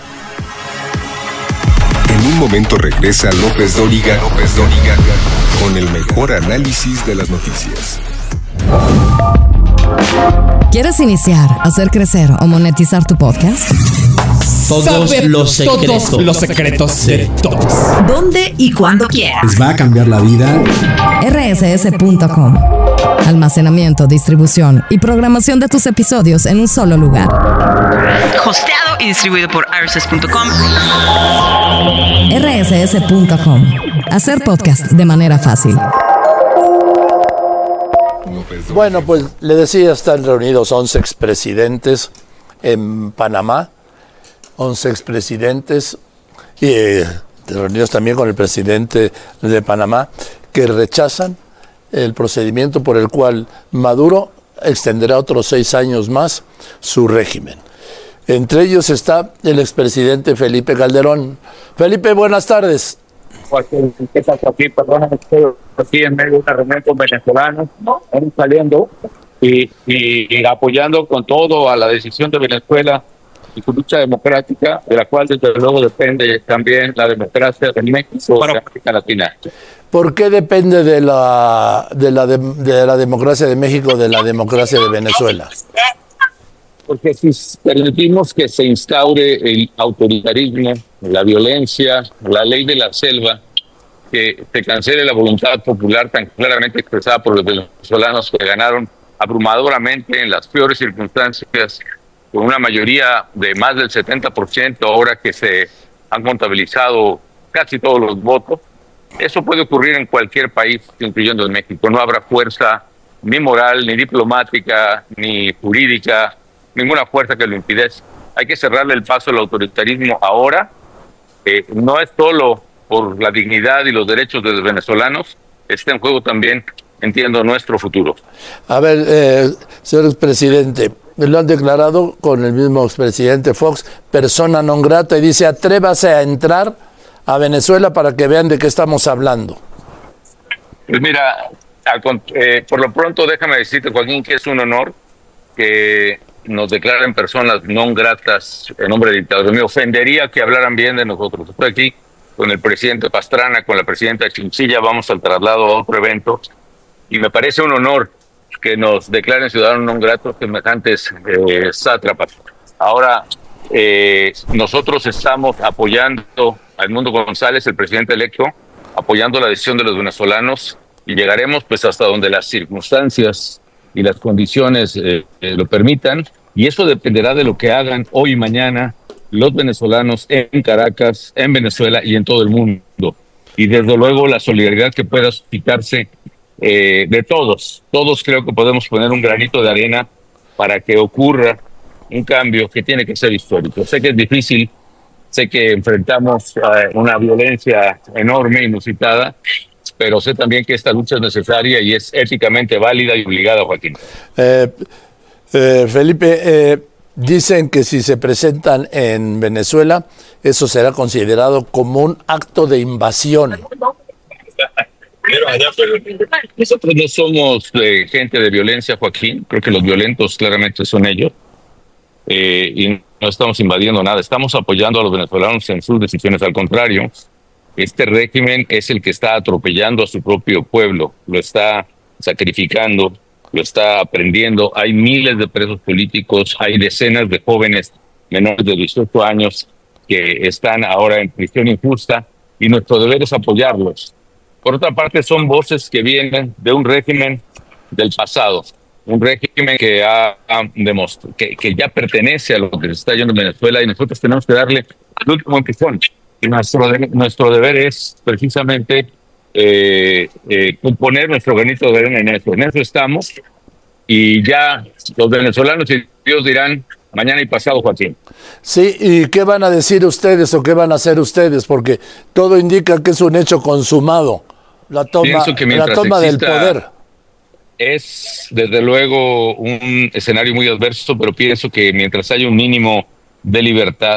En un momento regresa López Dóriga, López Dóriga con el mejor análisis de las noticias.
¿Quieres iniciar, hacer crecer o monetizar tu podcast?
Todos Saber los secretos. Todos los secretos de todos.
¿Dónde y cuándo quieras?
Les va a cambiar la vida.
R S S punto com. Almacenamiento, distribución y programación de tus episodios en un solo lugar.
Hosteado y distribuido por R S S punto com.
R S S punto com. Hacer podcast de manera fácil.
Bueno, pues le decía, están reunidos once expresidentes en Panamá, once expresidentes, y eh, reunidos también con el presidente de Panamá, que rechazan el procedimiento por el cual Maduro extenderá otros seis años más su régimen. Entre ellos está el expresidente Felipe Calderón. Felipe, buenas tardes.
¿Qué pasa aquí? Perdón, estoy aquí en medio de una reunión con venezolanos, estamos saliendo y, y, y apoyando con todo a la decisión de Venezuela y su lucha democrática, de la cual desde luego depende también la democracia de México y de América Latina.
¿Por qué depende de la, de, la de, de la democracia de México de la democracia de Venezuela?
Porque si permitimos que se instaure el autoritarismo, la violencia, la ley de la selva, que se cancele la voluntad popular tan claramente expresada por los venezolanos que ganaron abrumadoramente en las peores circunstancias, con una mayoría de más del setenta por ciento, ahora que se han contabilizado casi todos los votos, eso puede ocurrir en cualquier país, incluyendo en México. No habrá fuerza ni moral, ni diplomática, ni jurídica, ninguna fuerza que lo impidece. Hay que cerrarle el paso al autoritarismo ahora. Eh, no es solo por la dignidad y los derechos de los venezolanos, está en juego también, entiendo, nuestro futuro.
A ver, eh, señor presidente, lo han declarado con el mismo expresidente Fox, persona non grata, y dice, atrévase a entrar a Venezuela para que vean de qué estamos hablando.
Pues mira, eh, por lo pronto déjame decirte, Joaquín, que es un honor que nos declaren personas non gratas en nombre del dictador. Me ofendería que hablaran bien de nosotros. Estoy aquí con el presidente Pastrana, con la presidenta Chinchilla, vamos al traslado a otro evento, y me parece un honor que nos declaren ciudadanos non gratos semejantes eh, sátrapas. Ahora, eh, nosotros estamos apoyando a Edmundo González, el presidente electo, apoyando la decisión de los venezolanos, y llegaremos pues hasta donde las circunstancias y las condiciones eh, eh, lo permitan, y eso dependerá de lo que hagan hoy y mañana los venezolanos en Caracas, en Venezuela y en todo el mundo. Y desde luego la solidaridad que pueda suscitarse eh, de todos. Todos creo que podemos poner un granito de arena para que ocurra un cambio que tiene que ser histórico. Sé que es difícil, sé que enfrentamos eh, una violencia enorme, inusitada, pero sé también que esta lucha es necesaria y es éticamente válida y obligada, Joaquín.
Eh, eh, Felipe, eh, dicen que si se presentan en Venezuela, eso será considerado como un acto de invasión.
Nosotros no somos eh, gente de violencia, Joaquín. Creo que los violentos claramente son ellos. Eh, y no estamos invadiendo nada. Estamos apoyando a los venezolanos en sus decisiones. Al contrario, este régimen es el que está atropellando a su propio pueblo, lo está sacrificando, lo está aprendiendo. Hay miles de presos políticos, hay decenas de jóvenes menores de dieciocho años que están ahora en prisión injusta, y nuestro deber es apoyarlos. Por otra parte, son voces que vienen de un régimen del pasado, un régimen que ha, ha demostrado que, que ya pertenece a lo que se está yendo en Venezuela, y nosotros tenemos que darle el último empujón. Y nuestro, de, nuestro deber es precisamente eh, eh, componer nuestro granito de arena en eso. En eso estamos, y ya los venezolanos y Dios dirán mañana y pasado, Joaquín.
Sí, ¿y qué van a decir ustedes o qué van a hacer ustedes? Porque todo indica que es un hecho consumado, la toma, la toma del poder.
Es desde luego un escenario muy adverso, pero pienso que mientras haya un mínimo de libertad,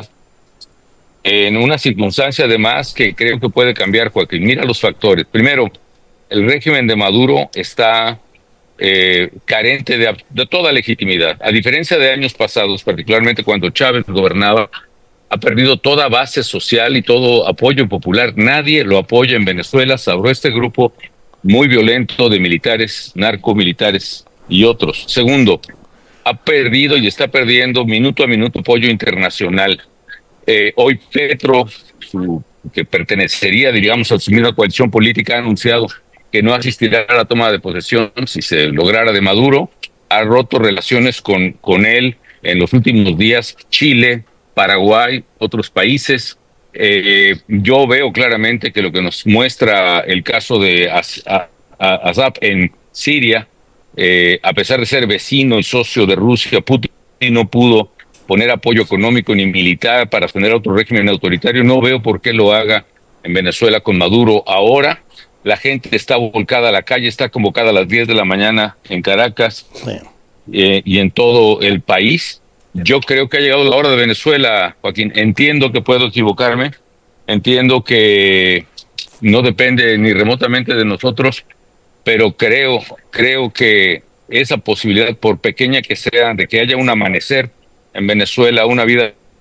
en una circunstancia además que creo que puede cambiar, Joaquín. Mira los factores. Primero, el régimen de Maduro está eh, carente de, de toda legitimidad. A diferencia de años pasados, particularmente cuando Chávez gobernaba, ha perdido toda base social y todo apoyo popular. Nadie lo apoya en Venezuela, salvo este grupo muy violento de militares, narcomilitares y otros. Segundo, ha perdido y está perdiendo minuto a minuto apoyo internacional. Eh, hoy Petro, su, que pertenecería, diríamos, a su misma coalición política, ha anunciado que no asistirá a la toma de posesión si se lograra de Maduro. Ha roto relaciones con, con él en los últimos días Chile, Paraguay, otros países. Eh, yo veo claramente que lo que nos muestra el caso de Assad en Siria, eh, a pesar de ser vecino y socio de Rusia, Putin no pudo poner apoyo económico ni militar para tener otro régimen autoritario. No veo por qué lo haga en Venezuela con Maduro. Ahora la gente está volcada a la calle, está convocada a las diez de la mañana en Caracas, sí. eh, y en todo el país. Yo creo que ha llegado la hora de Venezuela, Joaquín. Entiendo que puedo equivocarme, entiendo que no depende ni remotamente de nosotros, pero creo, creo que esa posibilidad, por pequeña que sea, de que haya un amanecer en Venezuela, una vida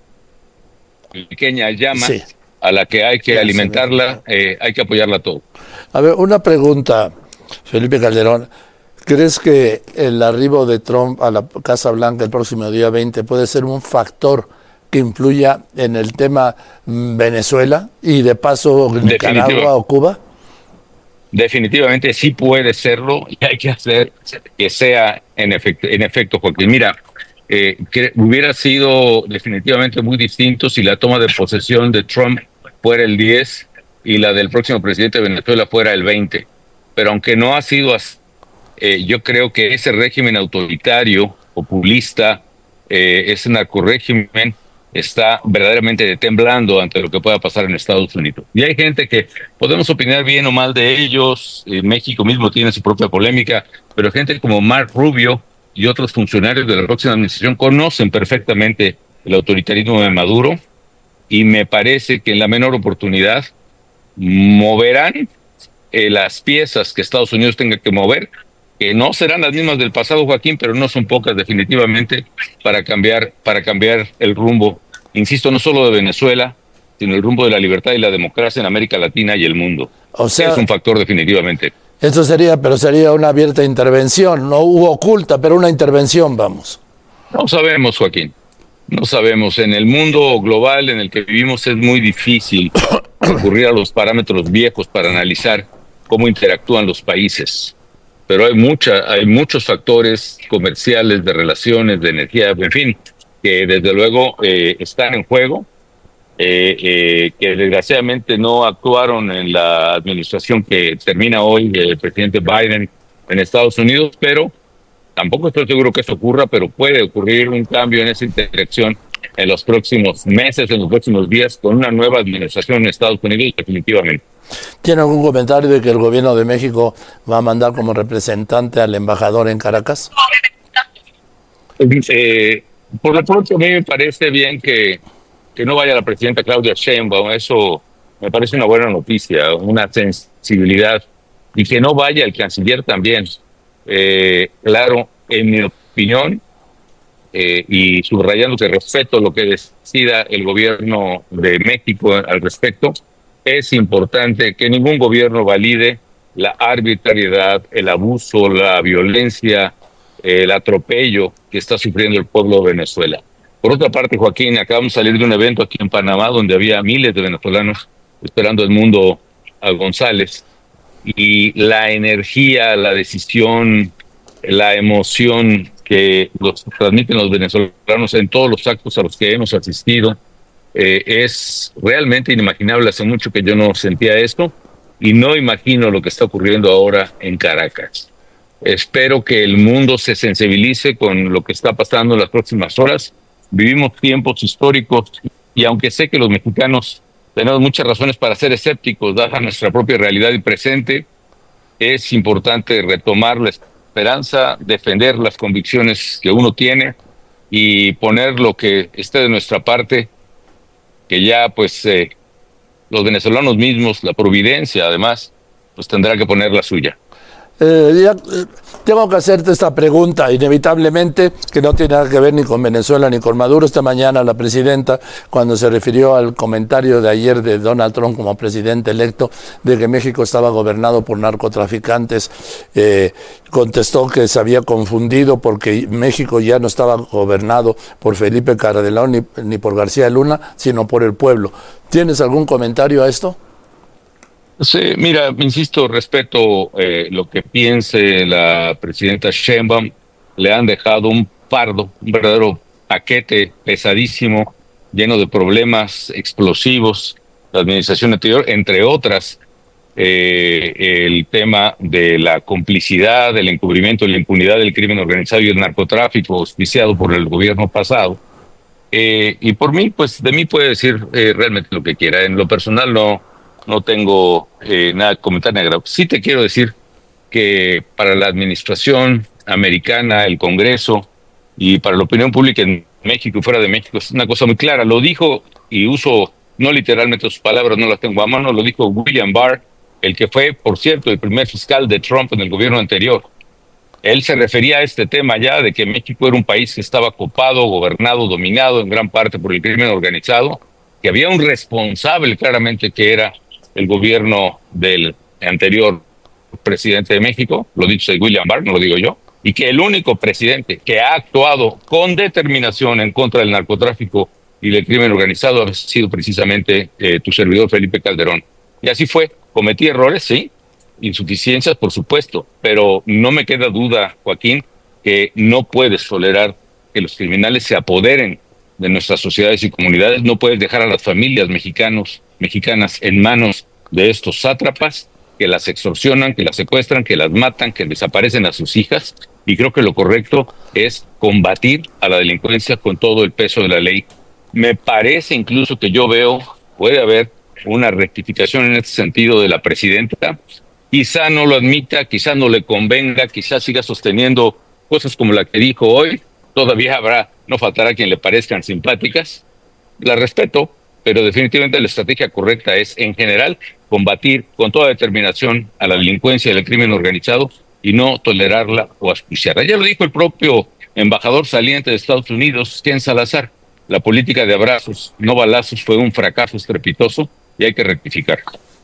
pequeña llama
Sí.
a la que hay que
Ya se
alimentarla, eh, hay que apoyarla todo.
A ver, una pregunta, Felipe Calderón. ¿Crees que el arribo de Trump a la Casa Blanca el próximo día veinte puede ser un factor que influya en el tema mm, Venezuela y de paso Nicaragua
Definitiva.
o Cuba?
Definitivamente sí puede serlo y hay que hacer que sea en efecto, en efecto Joaquín. Mira, eh, que hubiera sido definitivamente muy distinto si la toma de posesión de Trump fuera el diez y la del próximo presidente de Venezuela fuera el veinte. Pero aunque no ha sido así, eh, yo creo que ese régimen autoritario, populista, eh, ese narcorrégimen, está verdaderamente temblando ante lo que pueda pasar en Estados Unidos. Y hay gente que podemos opinar bien o mal de ellos, eh, México mismo tiene su propia polémica, pero gente como Mark Rubio y otros funcionarios de la próxima administración conocen perfectamente el autoritarismo de Maduro y me parece que en la menor oportunidad moverán eh, las piezas que Estados Unidos tenga que mover, que no serán las mismas del pasado, Joaquín, pero no son pocas definitivamente para cambiar, para cambiar el rumbo, insisto, no solo de Venezuela, sino el rumbo de la libertad y la democracia en América Latina y el mundo.
O sea,
es un factor definitivamente.
Eso sería, pero sería una abierta intervención, no hubo oculta, pero una intervención, vamos.
No sabemos, Joaquín, no sabemos. En el mundo global en el que vivimos es muy difícil recurrir a los parámetros viejos para analizar cómo interactúan los países. Pero hay mucha, hay muchos factores comerciales, de relaciones, de energía, en fin, que desde luego eh, están en juego, eh, eh, que desgraciadamente no actuaron en la administración que termina hoy el presidente Biden en Estados Unidos, pero tampoco estoy seguro que eso ocurra, pero puede ocurrir un cambio en esa interacción en los próximos meses, en los próximos días, con una nueva administración en Estados Unidos, definitivamente.
¿Tiene algún comentario de que el gobierno de México va a mandar como representante al embajador en Caracas?
Eh, por lo pronto a mí me parece bien que, que no vaya la presidenta Claudia Sheinbaum, eso me parece una buena noticia, una sensibilidad, y que no vaya el canciller también. Eh, claro, en mi opinión, eh, y subrayando que respeto lo que decida el gobierno de México al respecto, es importante que ningún gobierno valide la arbitrariedad, el abuso, la violencia, el atropello que está sufriendo el pueblo de Venezuela. Por otra parte, Joaquín, acabamos de salir de un evento aquí en Panamá donde había miles de venezolanos esperando el mundo a González, y la energía, la decisión, la emoción que los transmiten los venezolanos en todos los actos a los que hemos asistido, Eh, es realmente inimaginable. Hace mucho que yo no sentía esto y no imagino lo que está ocurriendo ahora en Caracas. Espero que el mundo se sensibilice con lo que está pasando en las próximas horas. Vivimos tiempos históricos y aunque sé que los mexicanos tenemos muchas razones para ser escépticos, dada nuestra propia realidad y presente, es importante retomar la esperanza, defender las convicciones que uno tiene y poner lo que esté de nuestra parte, que ya pues eh, los venezolanos mismos, la providencia además, pues tendrá que poner la suya.
Eh, ya, eh, tengo que hacerte esta pregunta, inevitablemente, que no tiene nada que ver ni con Venezuela ni con Maduro. Esta mañana la presidenta, cuando se refirió al comentario de ayer de Donald Trump como presidente electo, de que México estaba gobernado por narcotraficantes, eh, contestó que se había confundido porque México ya no estaba gobernado por Felipe Calderón ni, ni por García Luna, sino por el pueblo. ¿Tienes algún comentario a esto?
Sí, mira, insisto, respeto eh, lo que piense la presidenta Sheinbaum. Le han dejado un fardo, un verdadero paquete pesadísimo, lleno de problemas explosivos, la administración anterior, entre otras, eh, el tema de la complicidad, el encubrimiento, la impunidad del crimen organizado y el narcotráfico auspiciado por el gobierno pasado. Eh, y por mí, pues de mí puede decir eh, realmente lo que quiera. En lo personal no... No tengo eh, nada que comentar negro. Sí te quiero decir que para la administración americana, el Congreso y para la opinión pública en México y fuera de México es una cosa muy clara. Lo dijo, y uso no literalmente sus palabras, no las tengo a mano, lo dijo William Barr, el que fue, por cierto, el primer fiscal de Trump en el gobierno anterior. Él se refería a este tema ya de que México era un país que estaba copado, gobernado, dominado en gran parte por el crimen organizado, que había un responsable claramente que era el gobierno del anterior presidente de México, lo dicho de William Barr, no lo digo yo, y que el único presidente que ha actuado con determinación en contra del narcotráfico y del crimen organizado ha sido precisamente eh, tu servidor Felipe Calderón. Y así fue. Cometí errores, sí, insuficiencias, por supuesto, pero no me queda duda, Joaquín, que no puedes tolerar que los criminales se apoderen de nuestras sociedades y comunidades. No puedes dejar a las familias mexicanos, mexicanas en manos de estos sátrapas que las extorsionan, que las secuestran, que las matan, que desaparecen a sus hijas. Y creo que lo correcto es combatir a la delincuencia con todo el peso de la ley. Me parece incluso que yo veo, puede haber una rectificación en este sentido de la presidenta. Quizá no lo admita, quizá no le convenga, quizá siga sosteniendo cosas como la que dijo hoy. Todavía habrá, no faltará quien le parezcan simpáticas. La respeto, pero definitivamente la estrategia correcta es, en general, combatir con toda determinación a la delincuencia y al crimen organizado y no tolerarla o auspiciarla. Ya lo dijo el propio embajador saliente de Estados Unidos, Ken Salazar. La política de abrazos, no balazos, fue un fracaso estrepitoso y hay que rectificar.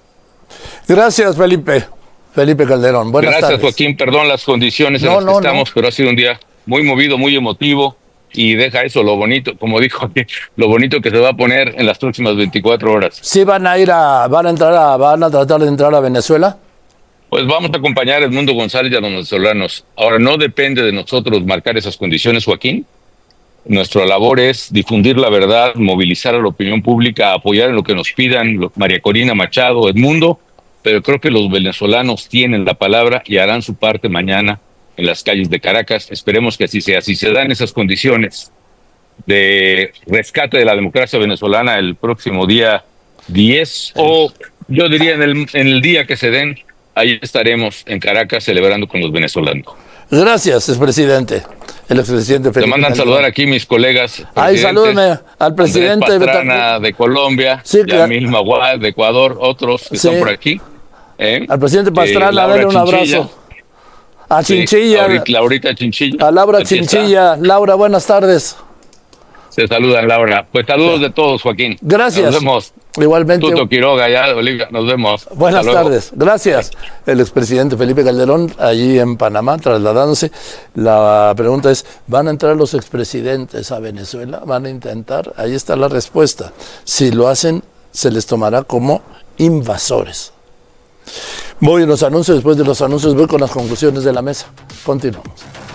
Gracias, Felipe. Felipe Calderón. Buenas
Gracias,
tardes.
Joaquín. Perdón las condiciones en
No,
las que
no,
estamos,
no.
pero ha sido un día muy movido, muy emotivo y deja eso, lo bonito, como dijo aquí, lo bonito que se va a poner en las próximas veinticuatro horas.
¿Sí van a ir a, van a entrar a, van a tratar de entrar a Venezuela?
Pues vamos a acompañar a Edmundo González y a los venezolanos. Ahora, no depende de nosotros marcar esas condiciones, Joaquín. Nuestra labor es difundir la verdad, movilizar a la opinión pública, apoyar en lo que nos pidan lo- María Corina Machado, Edmundo, pero creo que los venezolanos tienen la palabra y harán su parte mañana en las calles de Caracas. Esperemos que así sea. Si se dan esas condiciones de rescate de la democracia venezolana el próximo día diez, o yo diría en el, en el día que se den, ahí estaremos en Caracas celebrando con los venezolanos.
Gracias, expresidente. El expresidente
Te
Felipe
mandan
Calderón.
saludar aquí mis colegas.
Ay,
presidentes,
salúdeme al presidente
Andrés Pastrana de Colombia,
Sí, claro.
Yamil Maguad de Ecuador, otros que
Sí.
están por aquí. ¿eh?
Al presidente
Eh,
Pastrana,
Laura
dale un
Chinchilla.
abrazo. A
Sí,
Chinchilla,
Laurita, Laurita Chinchilla.
a Laura
Aquí está.
Chinchilla. Laura, buenas tardes.
Se saludan, Laura. Pues saludos de todos, Joaquín.
Gracias.
Nos vemos.
Igualmente.
Tuto Quiroga, ya, Olivia, nos vemos.
Buenas
Hasta luego.
tardes, gracias. El expresidente Felipe Calderón, allí en Panamá, trasladándose. La pregunta es, ¿van a entrar los expresidentes a Venezuela? ¿Van a intentar? Ahí está la respuesta. Si lo hacen, se les tomará como invasores. Voy a los anuncios, después de los anuncios voy con las conclusiones de la mesa. Continuamos.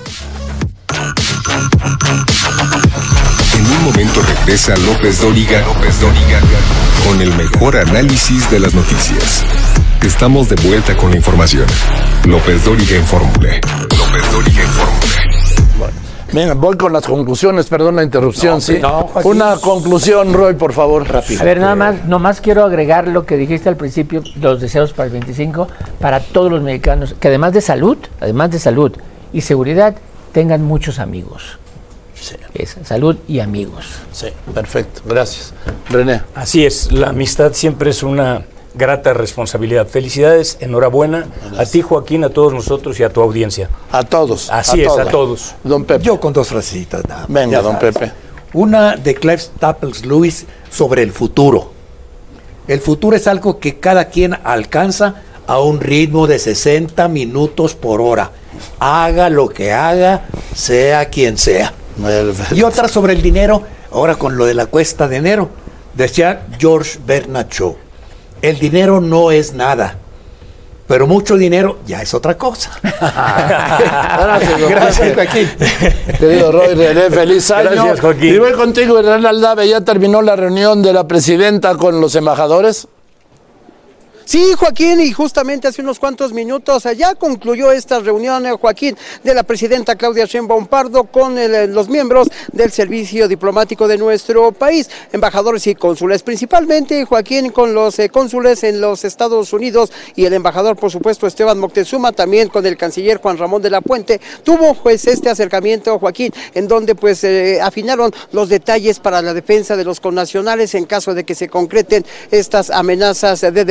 En un momento regresa López Dóriga, López Dóriga, con el mejor análisis de las noticias. Estamos de vuelta con la información. López Dóriga en Fórmula. López Dóriga en Fórmula.
Venga, voy con las conclusiones, perdón la interrupción,
No,
sí.
no, Joaquín.
Una conclusión, Roy, por favor.
A ver, nada más, nomás quiero agregar lo que dijiste al principio, los deseos para el veinticinco, para todos los mexicanos, que además de salud, además de salud y seguridad, tengan muchos amigos.
Sí.
Es, salud y amigos.
Sí, perfecto, gracias. René.
Así es, la amistad siempre es una grata responsabilidad. Felicidades, enhorabuena a ti, Joaquín, a todos nosotros y a tu audiencia.
A todos.
Así
a
es,
todos.
a todos.
Don Pepe.
Yo con dos frasecitas nada más.
Venga,
Ya
don
sabes.
Pepe.
Una de Clive Staples Lewis sobre el futuro. El futuro es algo que cada quien alcanza a un ritmo de sesenta minutos por hora. Haga lo que haga, sea quien sea. Y otra sobre el dinero, ahora con lo de la cuesta de enero. Decía George Bernard Shaw, el dinero no es nada, pero mucho dinero ya es otra cosa.
Gracias, don
Gracias,
Pepe.
Joaquín.
Querido Roy René, feliz año.
Gracias, Joaquín.
Y voy contigo, Hernán Aldave. ¿Ya terminó la reunión de la presidenta con los embajadores?
Sí, Joaquín, y justamente hace unos cuantos minutos eh, ya concluyó esta reunión, eh, Joaquín, de la presidenta Claudia Sheinbaum Pardo con el, eh, los miembros del servicio diplomático de nuestro país, embajadores y cónsules, principalmente, Joaquín, con los eh, cónsules en los Estados Unidos y el embajador, por supuesto, Esteban Moctezuma, también con el canciller Juan Ramón de la Puente. Tuvo pues este acercamiento, Joaquín, en donde pues eh, afinaron los detalles para la defensa de los connacionales en caso de que se concreten estas amenazas de deportación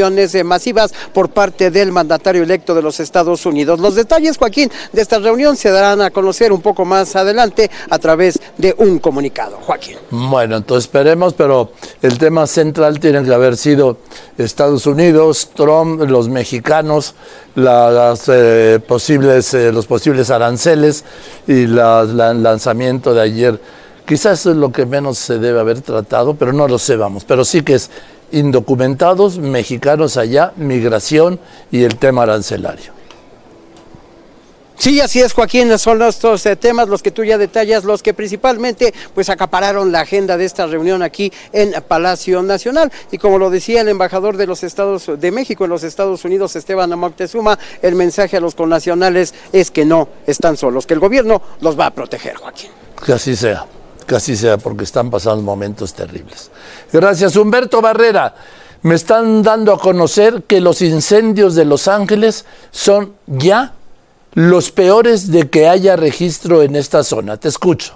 reuniones eh, masivas por parte del mandatario electo de los Estados Unidos. Los detalles, Joaquín, de esta reunión se darán a conocer un poco más adelante a través de un comunicado. Joaquín.
Bueno, entonces esperemos, pero el tema central tiene que haber sido Estados Unidos, Trump, los mexicanos, las, eh, posibles, eh, los posibles aranceles y la, la, el lanzamiento de ayer. Quizás eso es lo que menos se debe haber tratado, pero no lo sabemos. Pero sí que es indocumentados, mexicanos allá, migración y el tema arancelario.
Sí, así es, Joaquín, son estos eh, temas los que tú ya detallas, los que principalmente pues acapararon la agenda de esta reunión aquí en Palacio Nacional. Y como lo decía el embajador de los Estados de México en los Estados Unidos, Esteban Moctezuma, el mensaje a los connacionales es que no están solos, que el gobierno los va a proteger, Joaquín.
Que así sea. Que así sea, porque están pasando momentos terribles. Gracias, Humberto Barrera. Me están dando a conocer que los incendios de Los Ángeles son ya los peores de que haya registro en esta zona. Te escucho.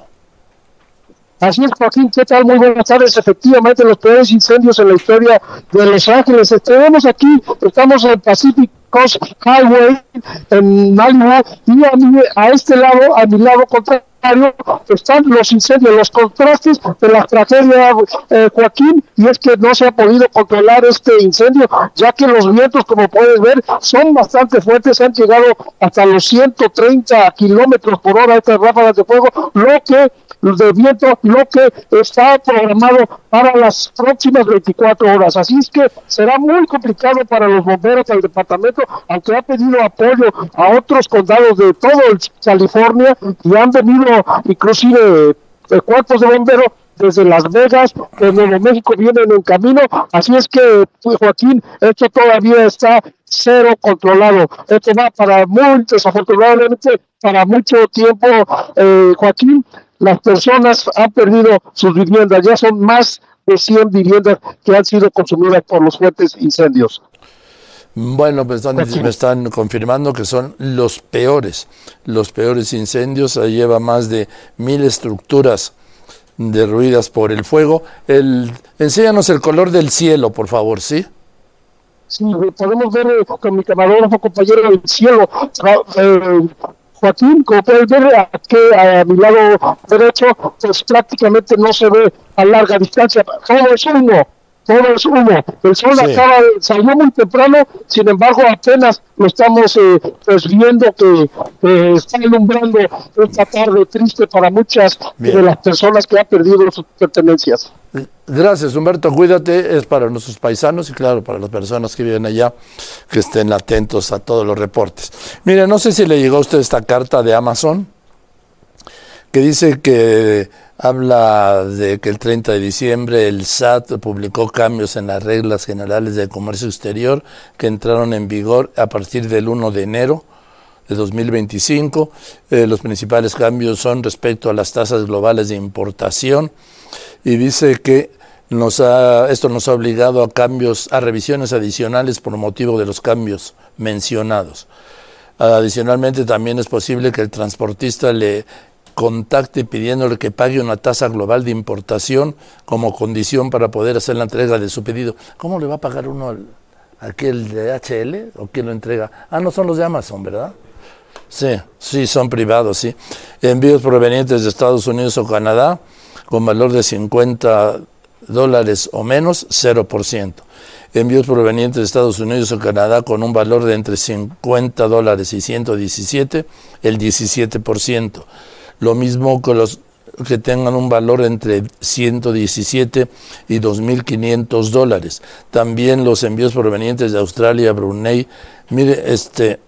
Así es, Joaquín, ¿qué tal? Muy buenas tardes. Efectivamente, los peores incendios en la historia de Los Ángeles. Tenemos aquí, estamos en Pacific Coast Highway, en Malibu, y a, mi, a este lado, a mi lado contrario, están los incendios, los contrastes de la tragedia, eh, Joaquín, y es que no se ha podido controlar este incendio, ya que los vientos, como puedes ver, son bastante fuertes, han llegado hasta los ciento treinta kilómetros por hora estas ráfagas de fuego, lo que de viento, lo que está programado para las próximas veinticuatro horas. Así es que será muy complicado para los bomberos del departamento, aunque ha pedido apoyo a otros condados de todo el California, y han venido inclusive eh, cuerpos de bomberos desde Las Vegas, de Nuevo México, vienen en camino. Así es que, pues, Joaquín, esto todavía está cero controlado. Esto va para muy, desafortunadamente, para mucho tiempo, eh, Joaquín. Las personas han perdido sus viviendas, ya son más de cien viviendas que han sido consumidas por los fuertes incendios.
Bueno, pues están, me están confirmando que son los peores, los peores incendios. Ahí lleva más de mil estructuras derruidas por el fuego. El, enséñanos el color del cielo, por favor, ¿sí?
Sí, podemos ver eh, con mi camarógrafo, compañero, el cielo. Eh, Joaquín, como puedes ver aquí a mi lado derecho, pues prácticamente no se ve a larga distancia, todo es humo, todo es humo. El sol sí. acaba de, salió muy temprano, sin embargo apenas lo estamos eh, pues viendo que eh, está alumbrando esta tarde triste para muchas Bien. de las personas que han perdido sus pertenencias.
Gracias, Humberto, cuídate, es para nuestros paisanos y claro, para las personas que viven allá, que estén atentos a todos los reportes. Mire, no sé si le llegó a usted esta carta de Amazon, que dice que habla de que el treinta de diciembre el S A T publicó cambios en las reglas generales de comercio exterior que entraron en vigor a partir del primero de enero de dos mil veinticinco. Eh, los principales cambios son respecto a las tasas globales de importación, y dice que nos ha, esto nos ha obligado a cambios, a revisiones adicionales por motivo de los cambios mencionados. Adicionalmente, también es posible que el transportista le contacte pidiéndole que pague una tasa global de importación como condición para poder hacer la entrega de su pedido. ¿Cómo le va a pagar uno al, aquel de H L o quién lo entrega? Ah, no son los de Amazon, ¿verdad? Sí, sí, son privados, sí. Envíos provenientes de Estados Unidos o Canadá con valor de cincuenta dólares o menos, cero por ciento. Envíos provenientes de Estados Unidos o Canadá con un valor de entre cincuenta dólares y ciento diecisiete, el diecisiete por ciento. Lo mismo con los que tengan un valor entre ciento diecisiete y dos mil quinientos dólares. También los envíos provenientes de Australia, Brunei. Mire, este...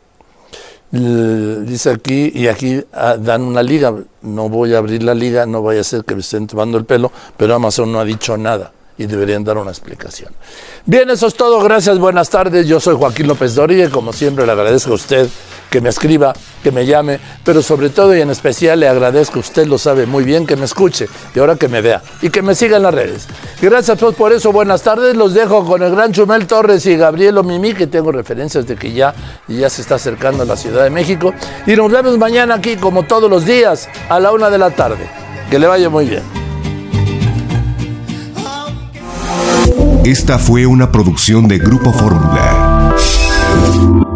dice aquí, y aquí ah, dan una liga, no voy a abrir la liga, no vaya a ser que me estén tomando el pelo, pero Amazon no ha dicho nada y deberían dar una explicación. Bien, eso es todo, gracias, buenas tardes, yo soy Joaquín López Dóriga y como siempre le agradezco a usted que me escriba, que me llame, pero sobre todo y en especial le agradezco, usted lo sabe muy bien, que me escuche y ahora que me vea y que me siga en las redes. Gracias pues por eso, buenas tardes, los dejo con el gran Chumel Torres y Gabriel Mimí, que tengo referencias de que ya, ya se está acercando a la Ciudad de México, y nos vemos mañana aquí como todos los días a la una de la tarde. Que le vaya muy bien.
Esta fue una producción de Grupo Fórmula.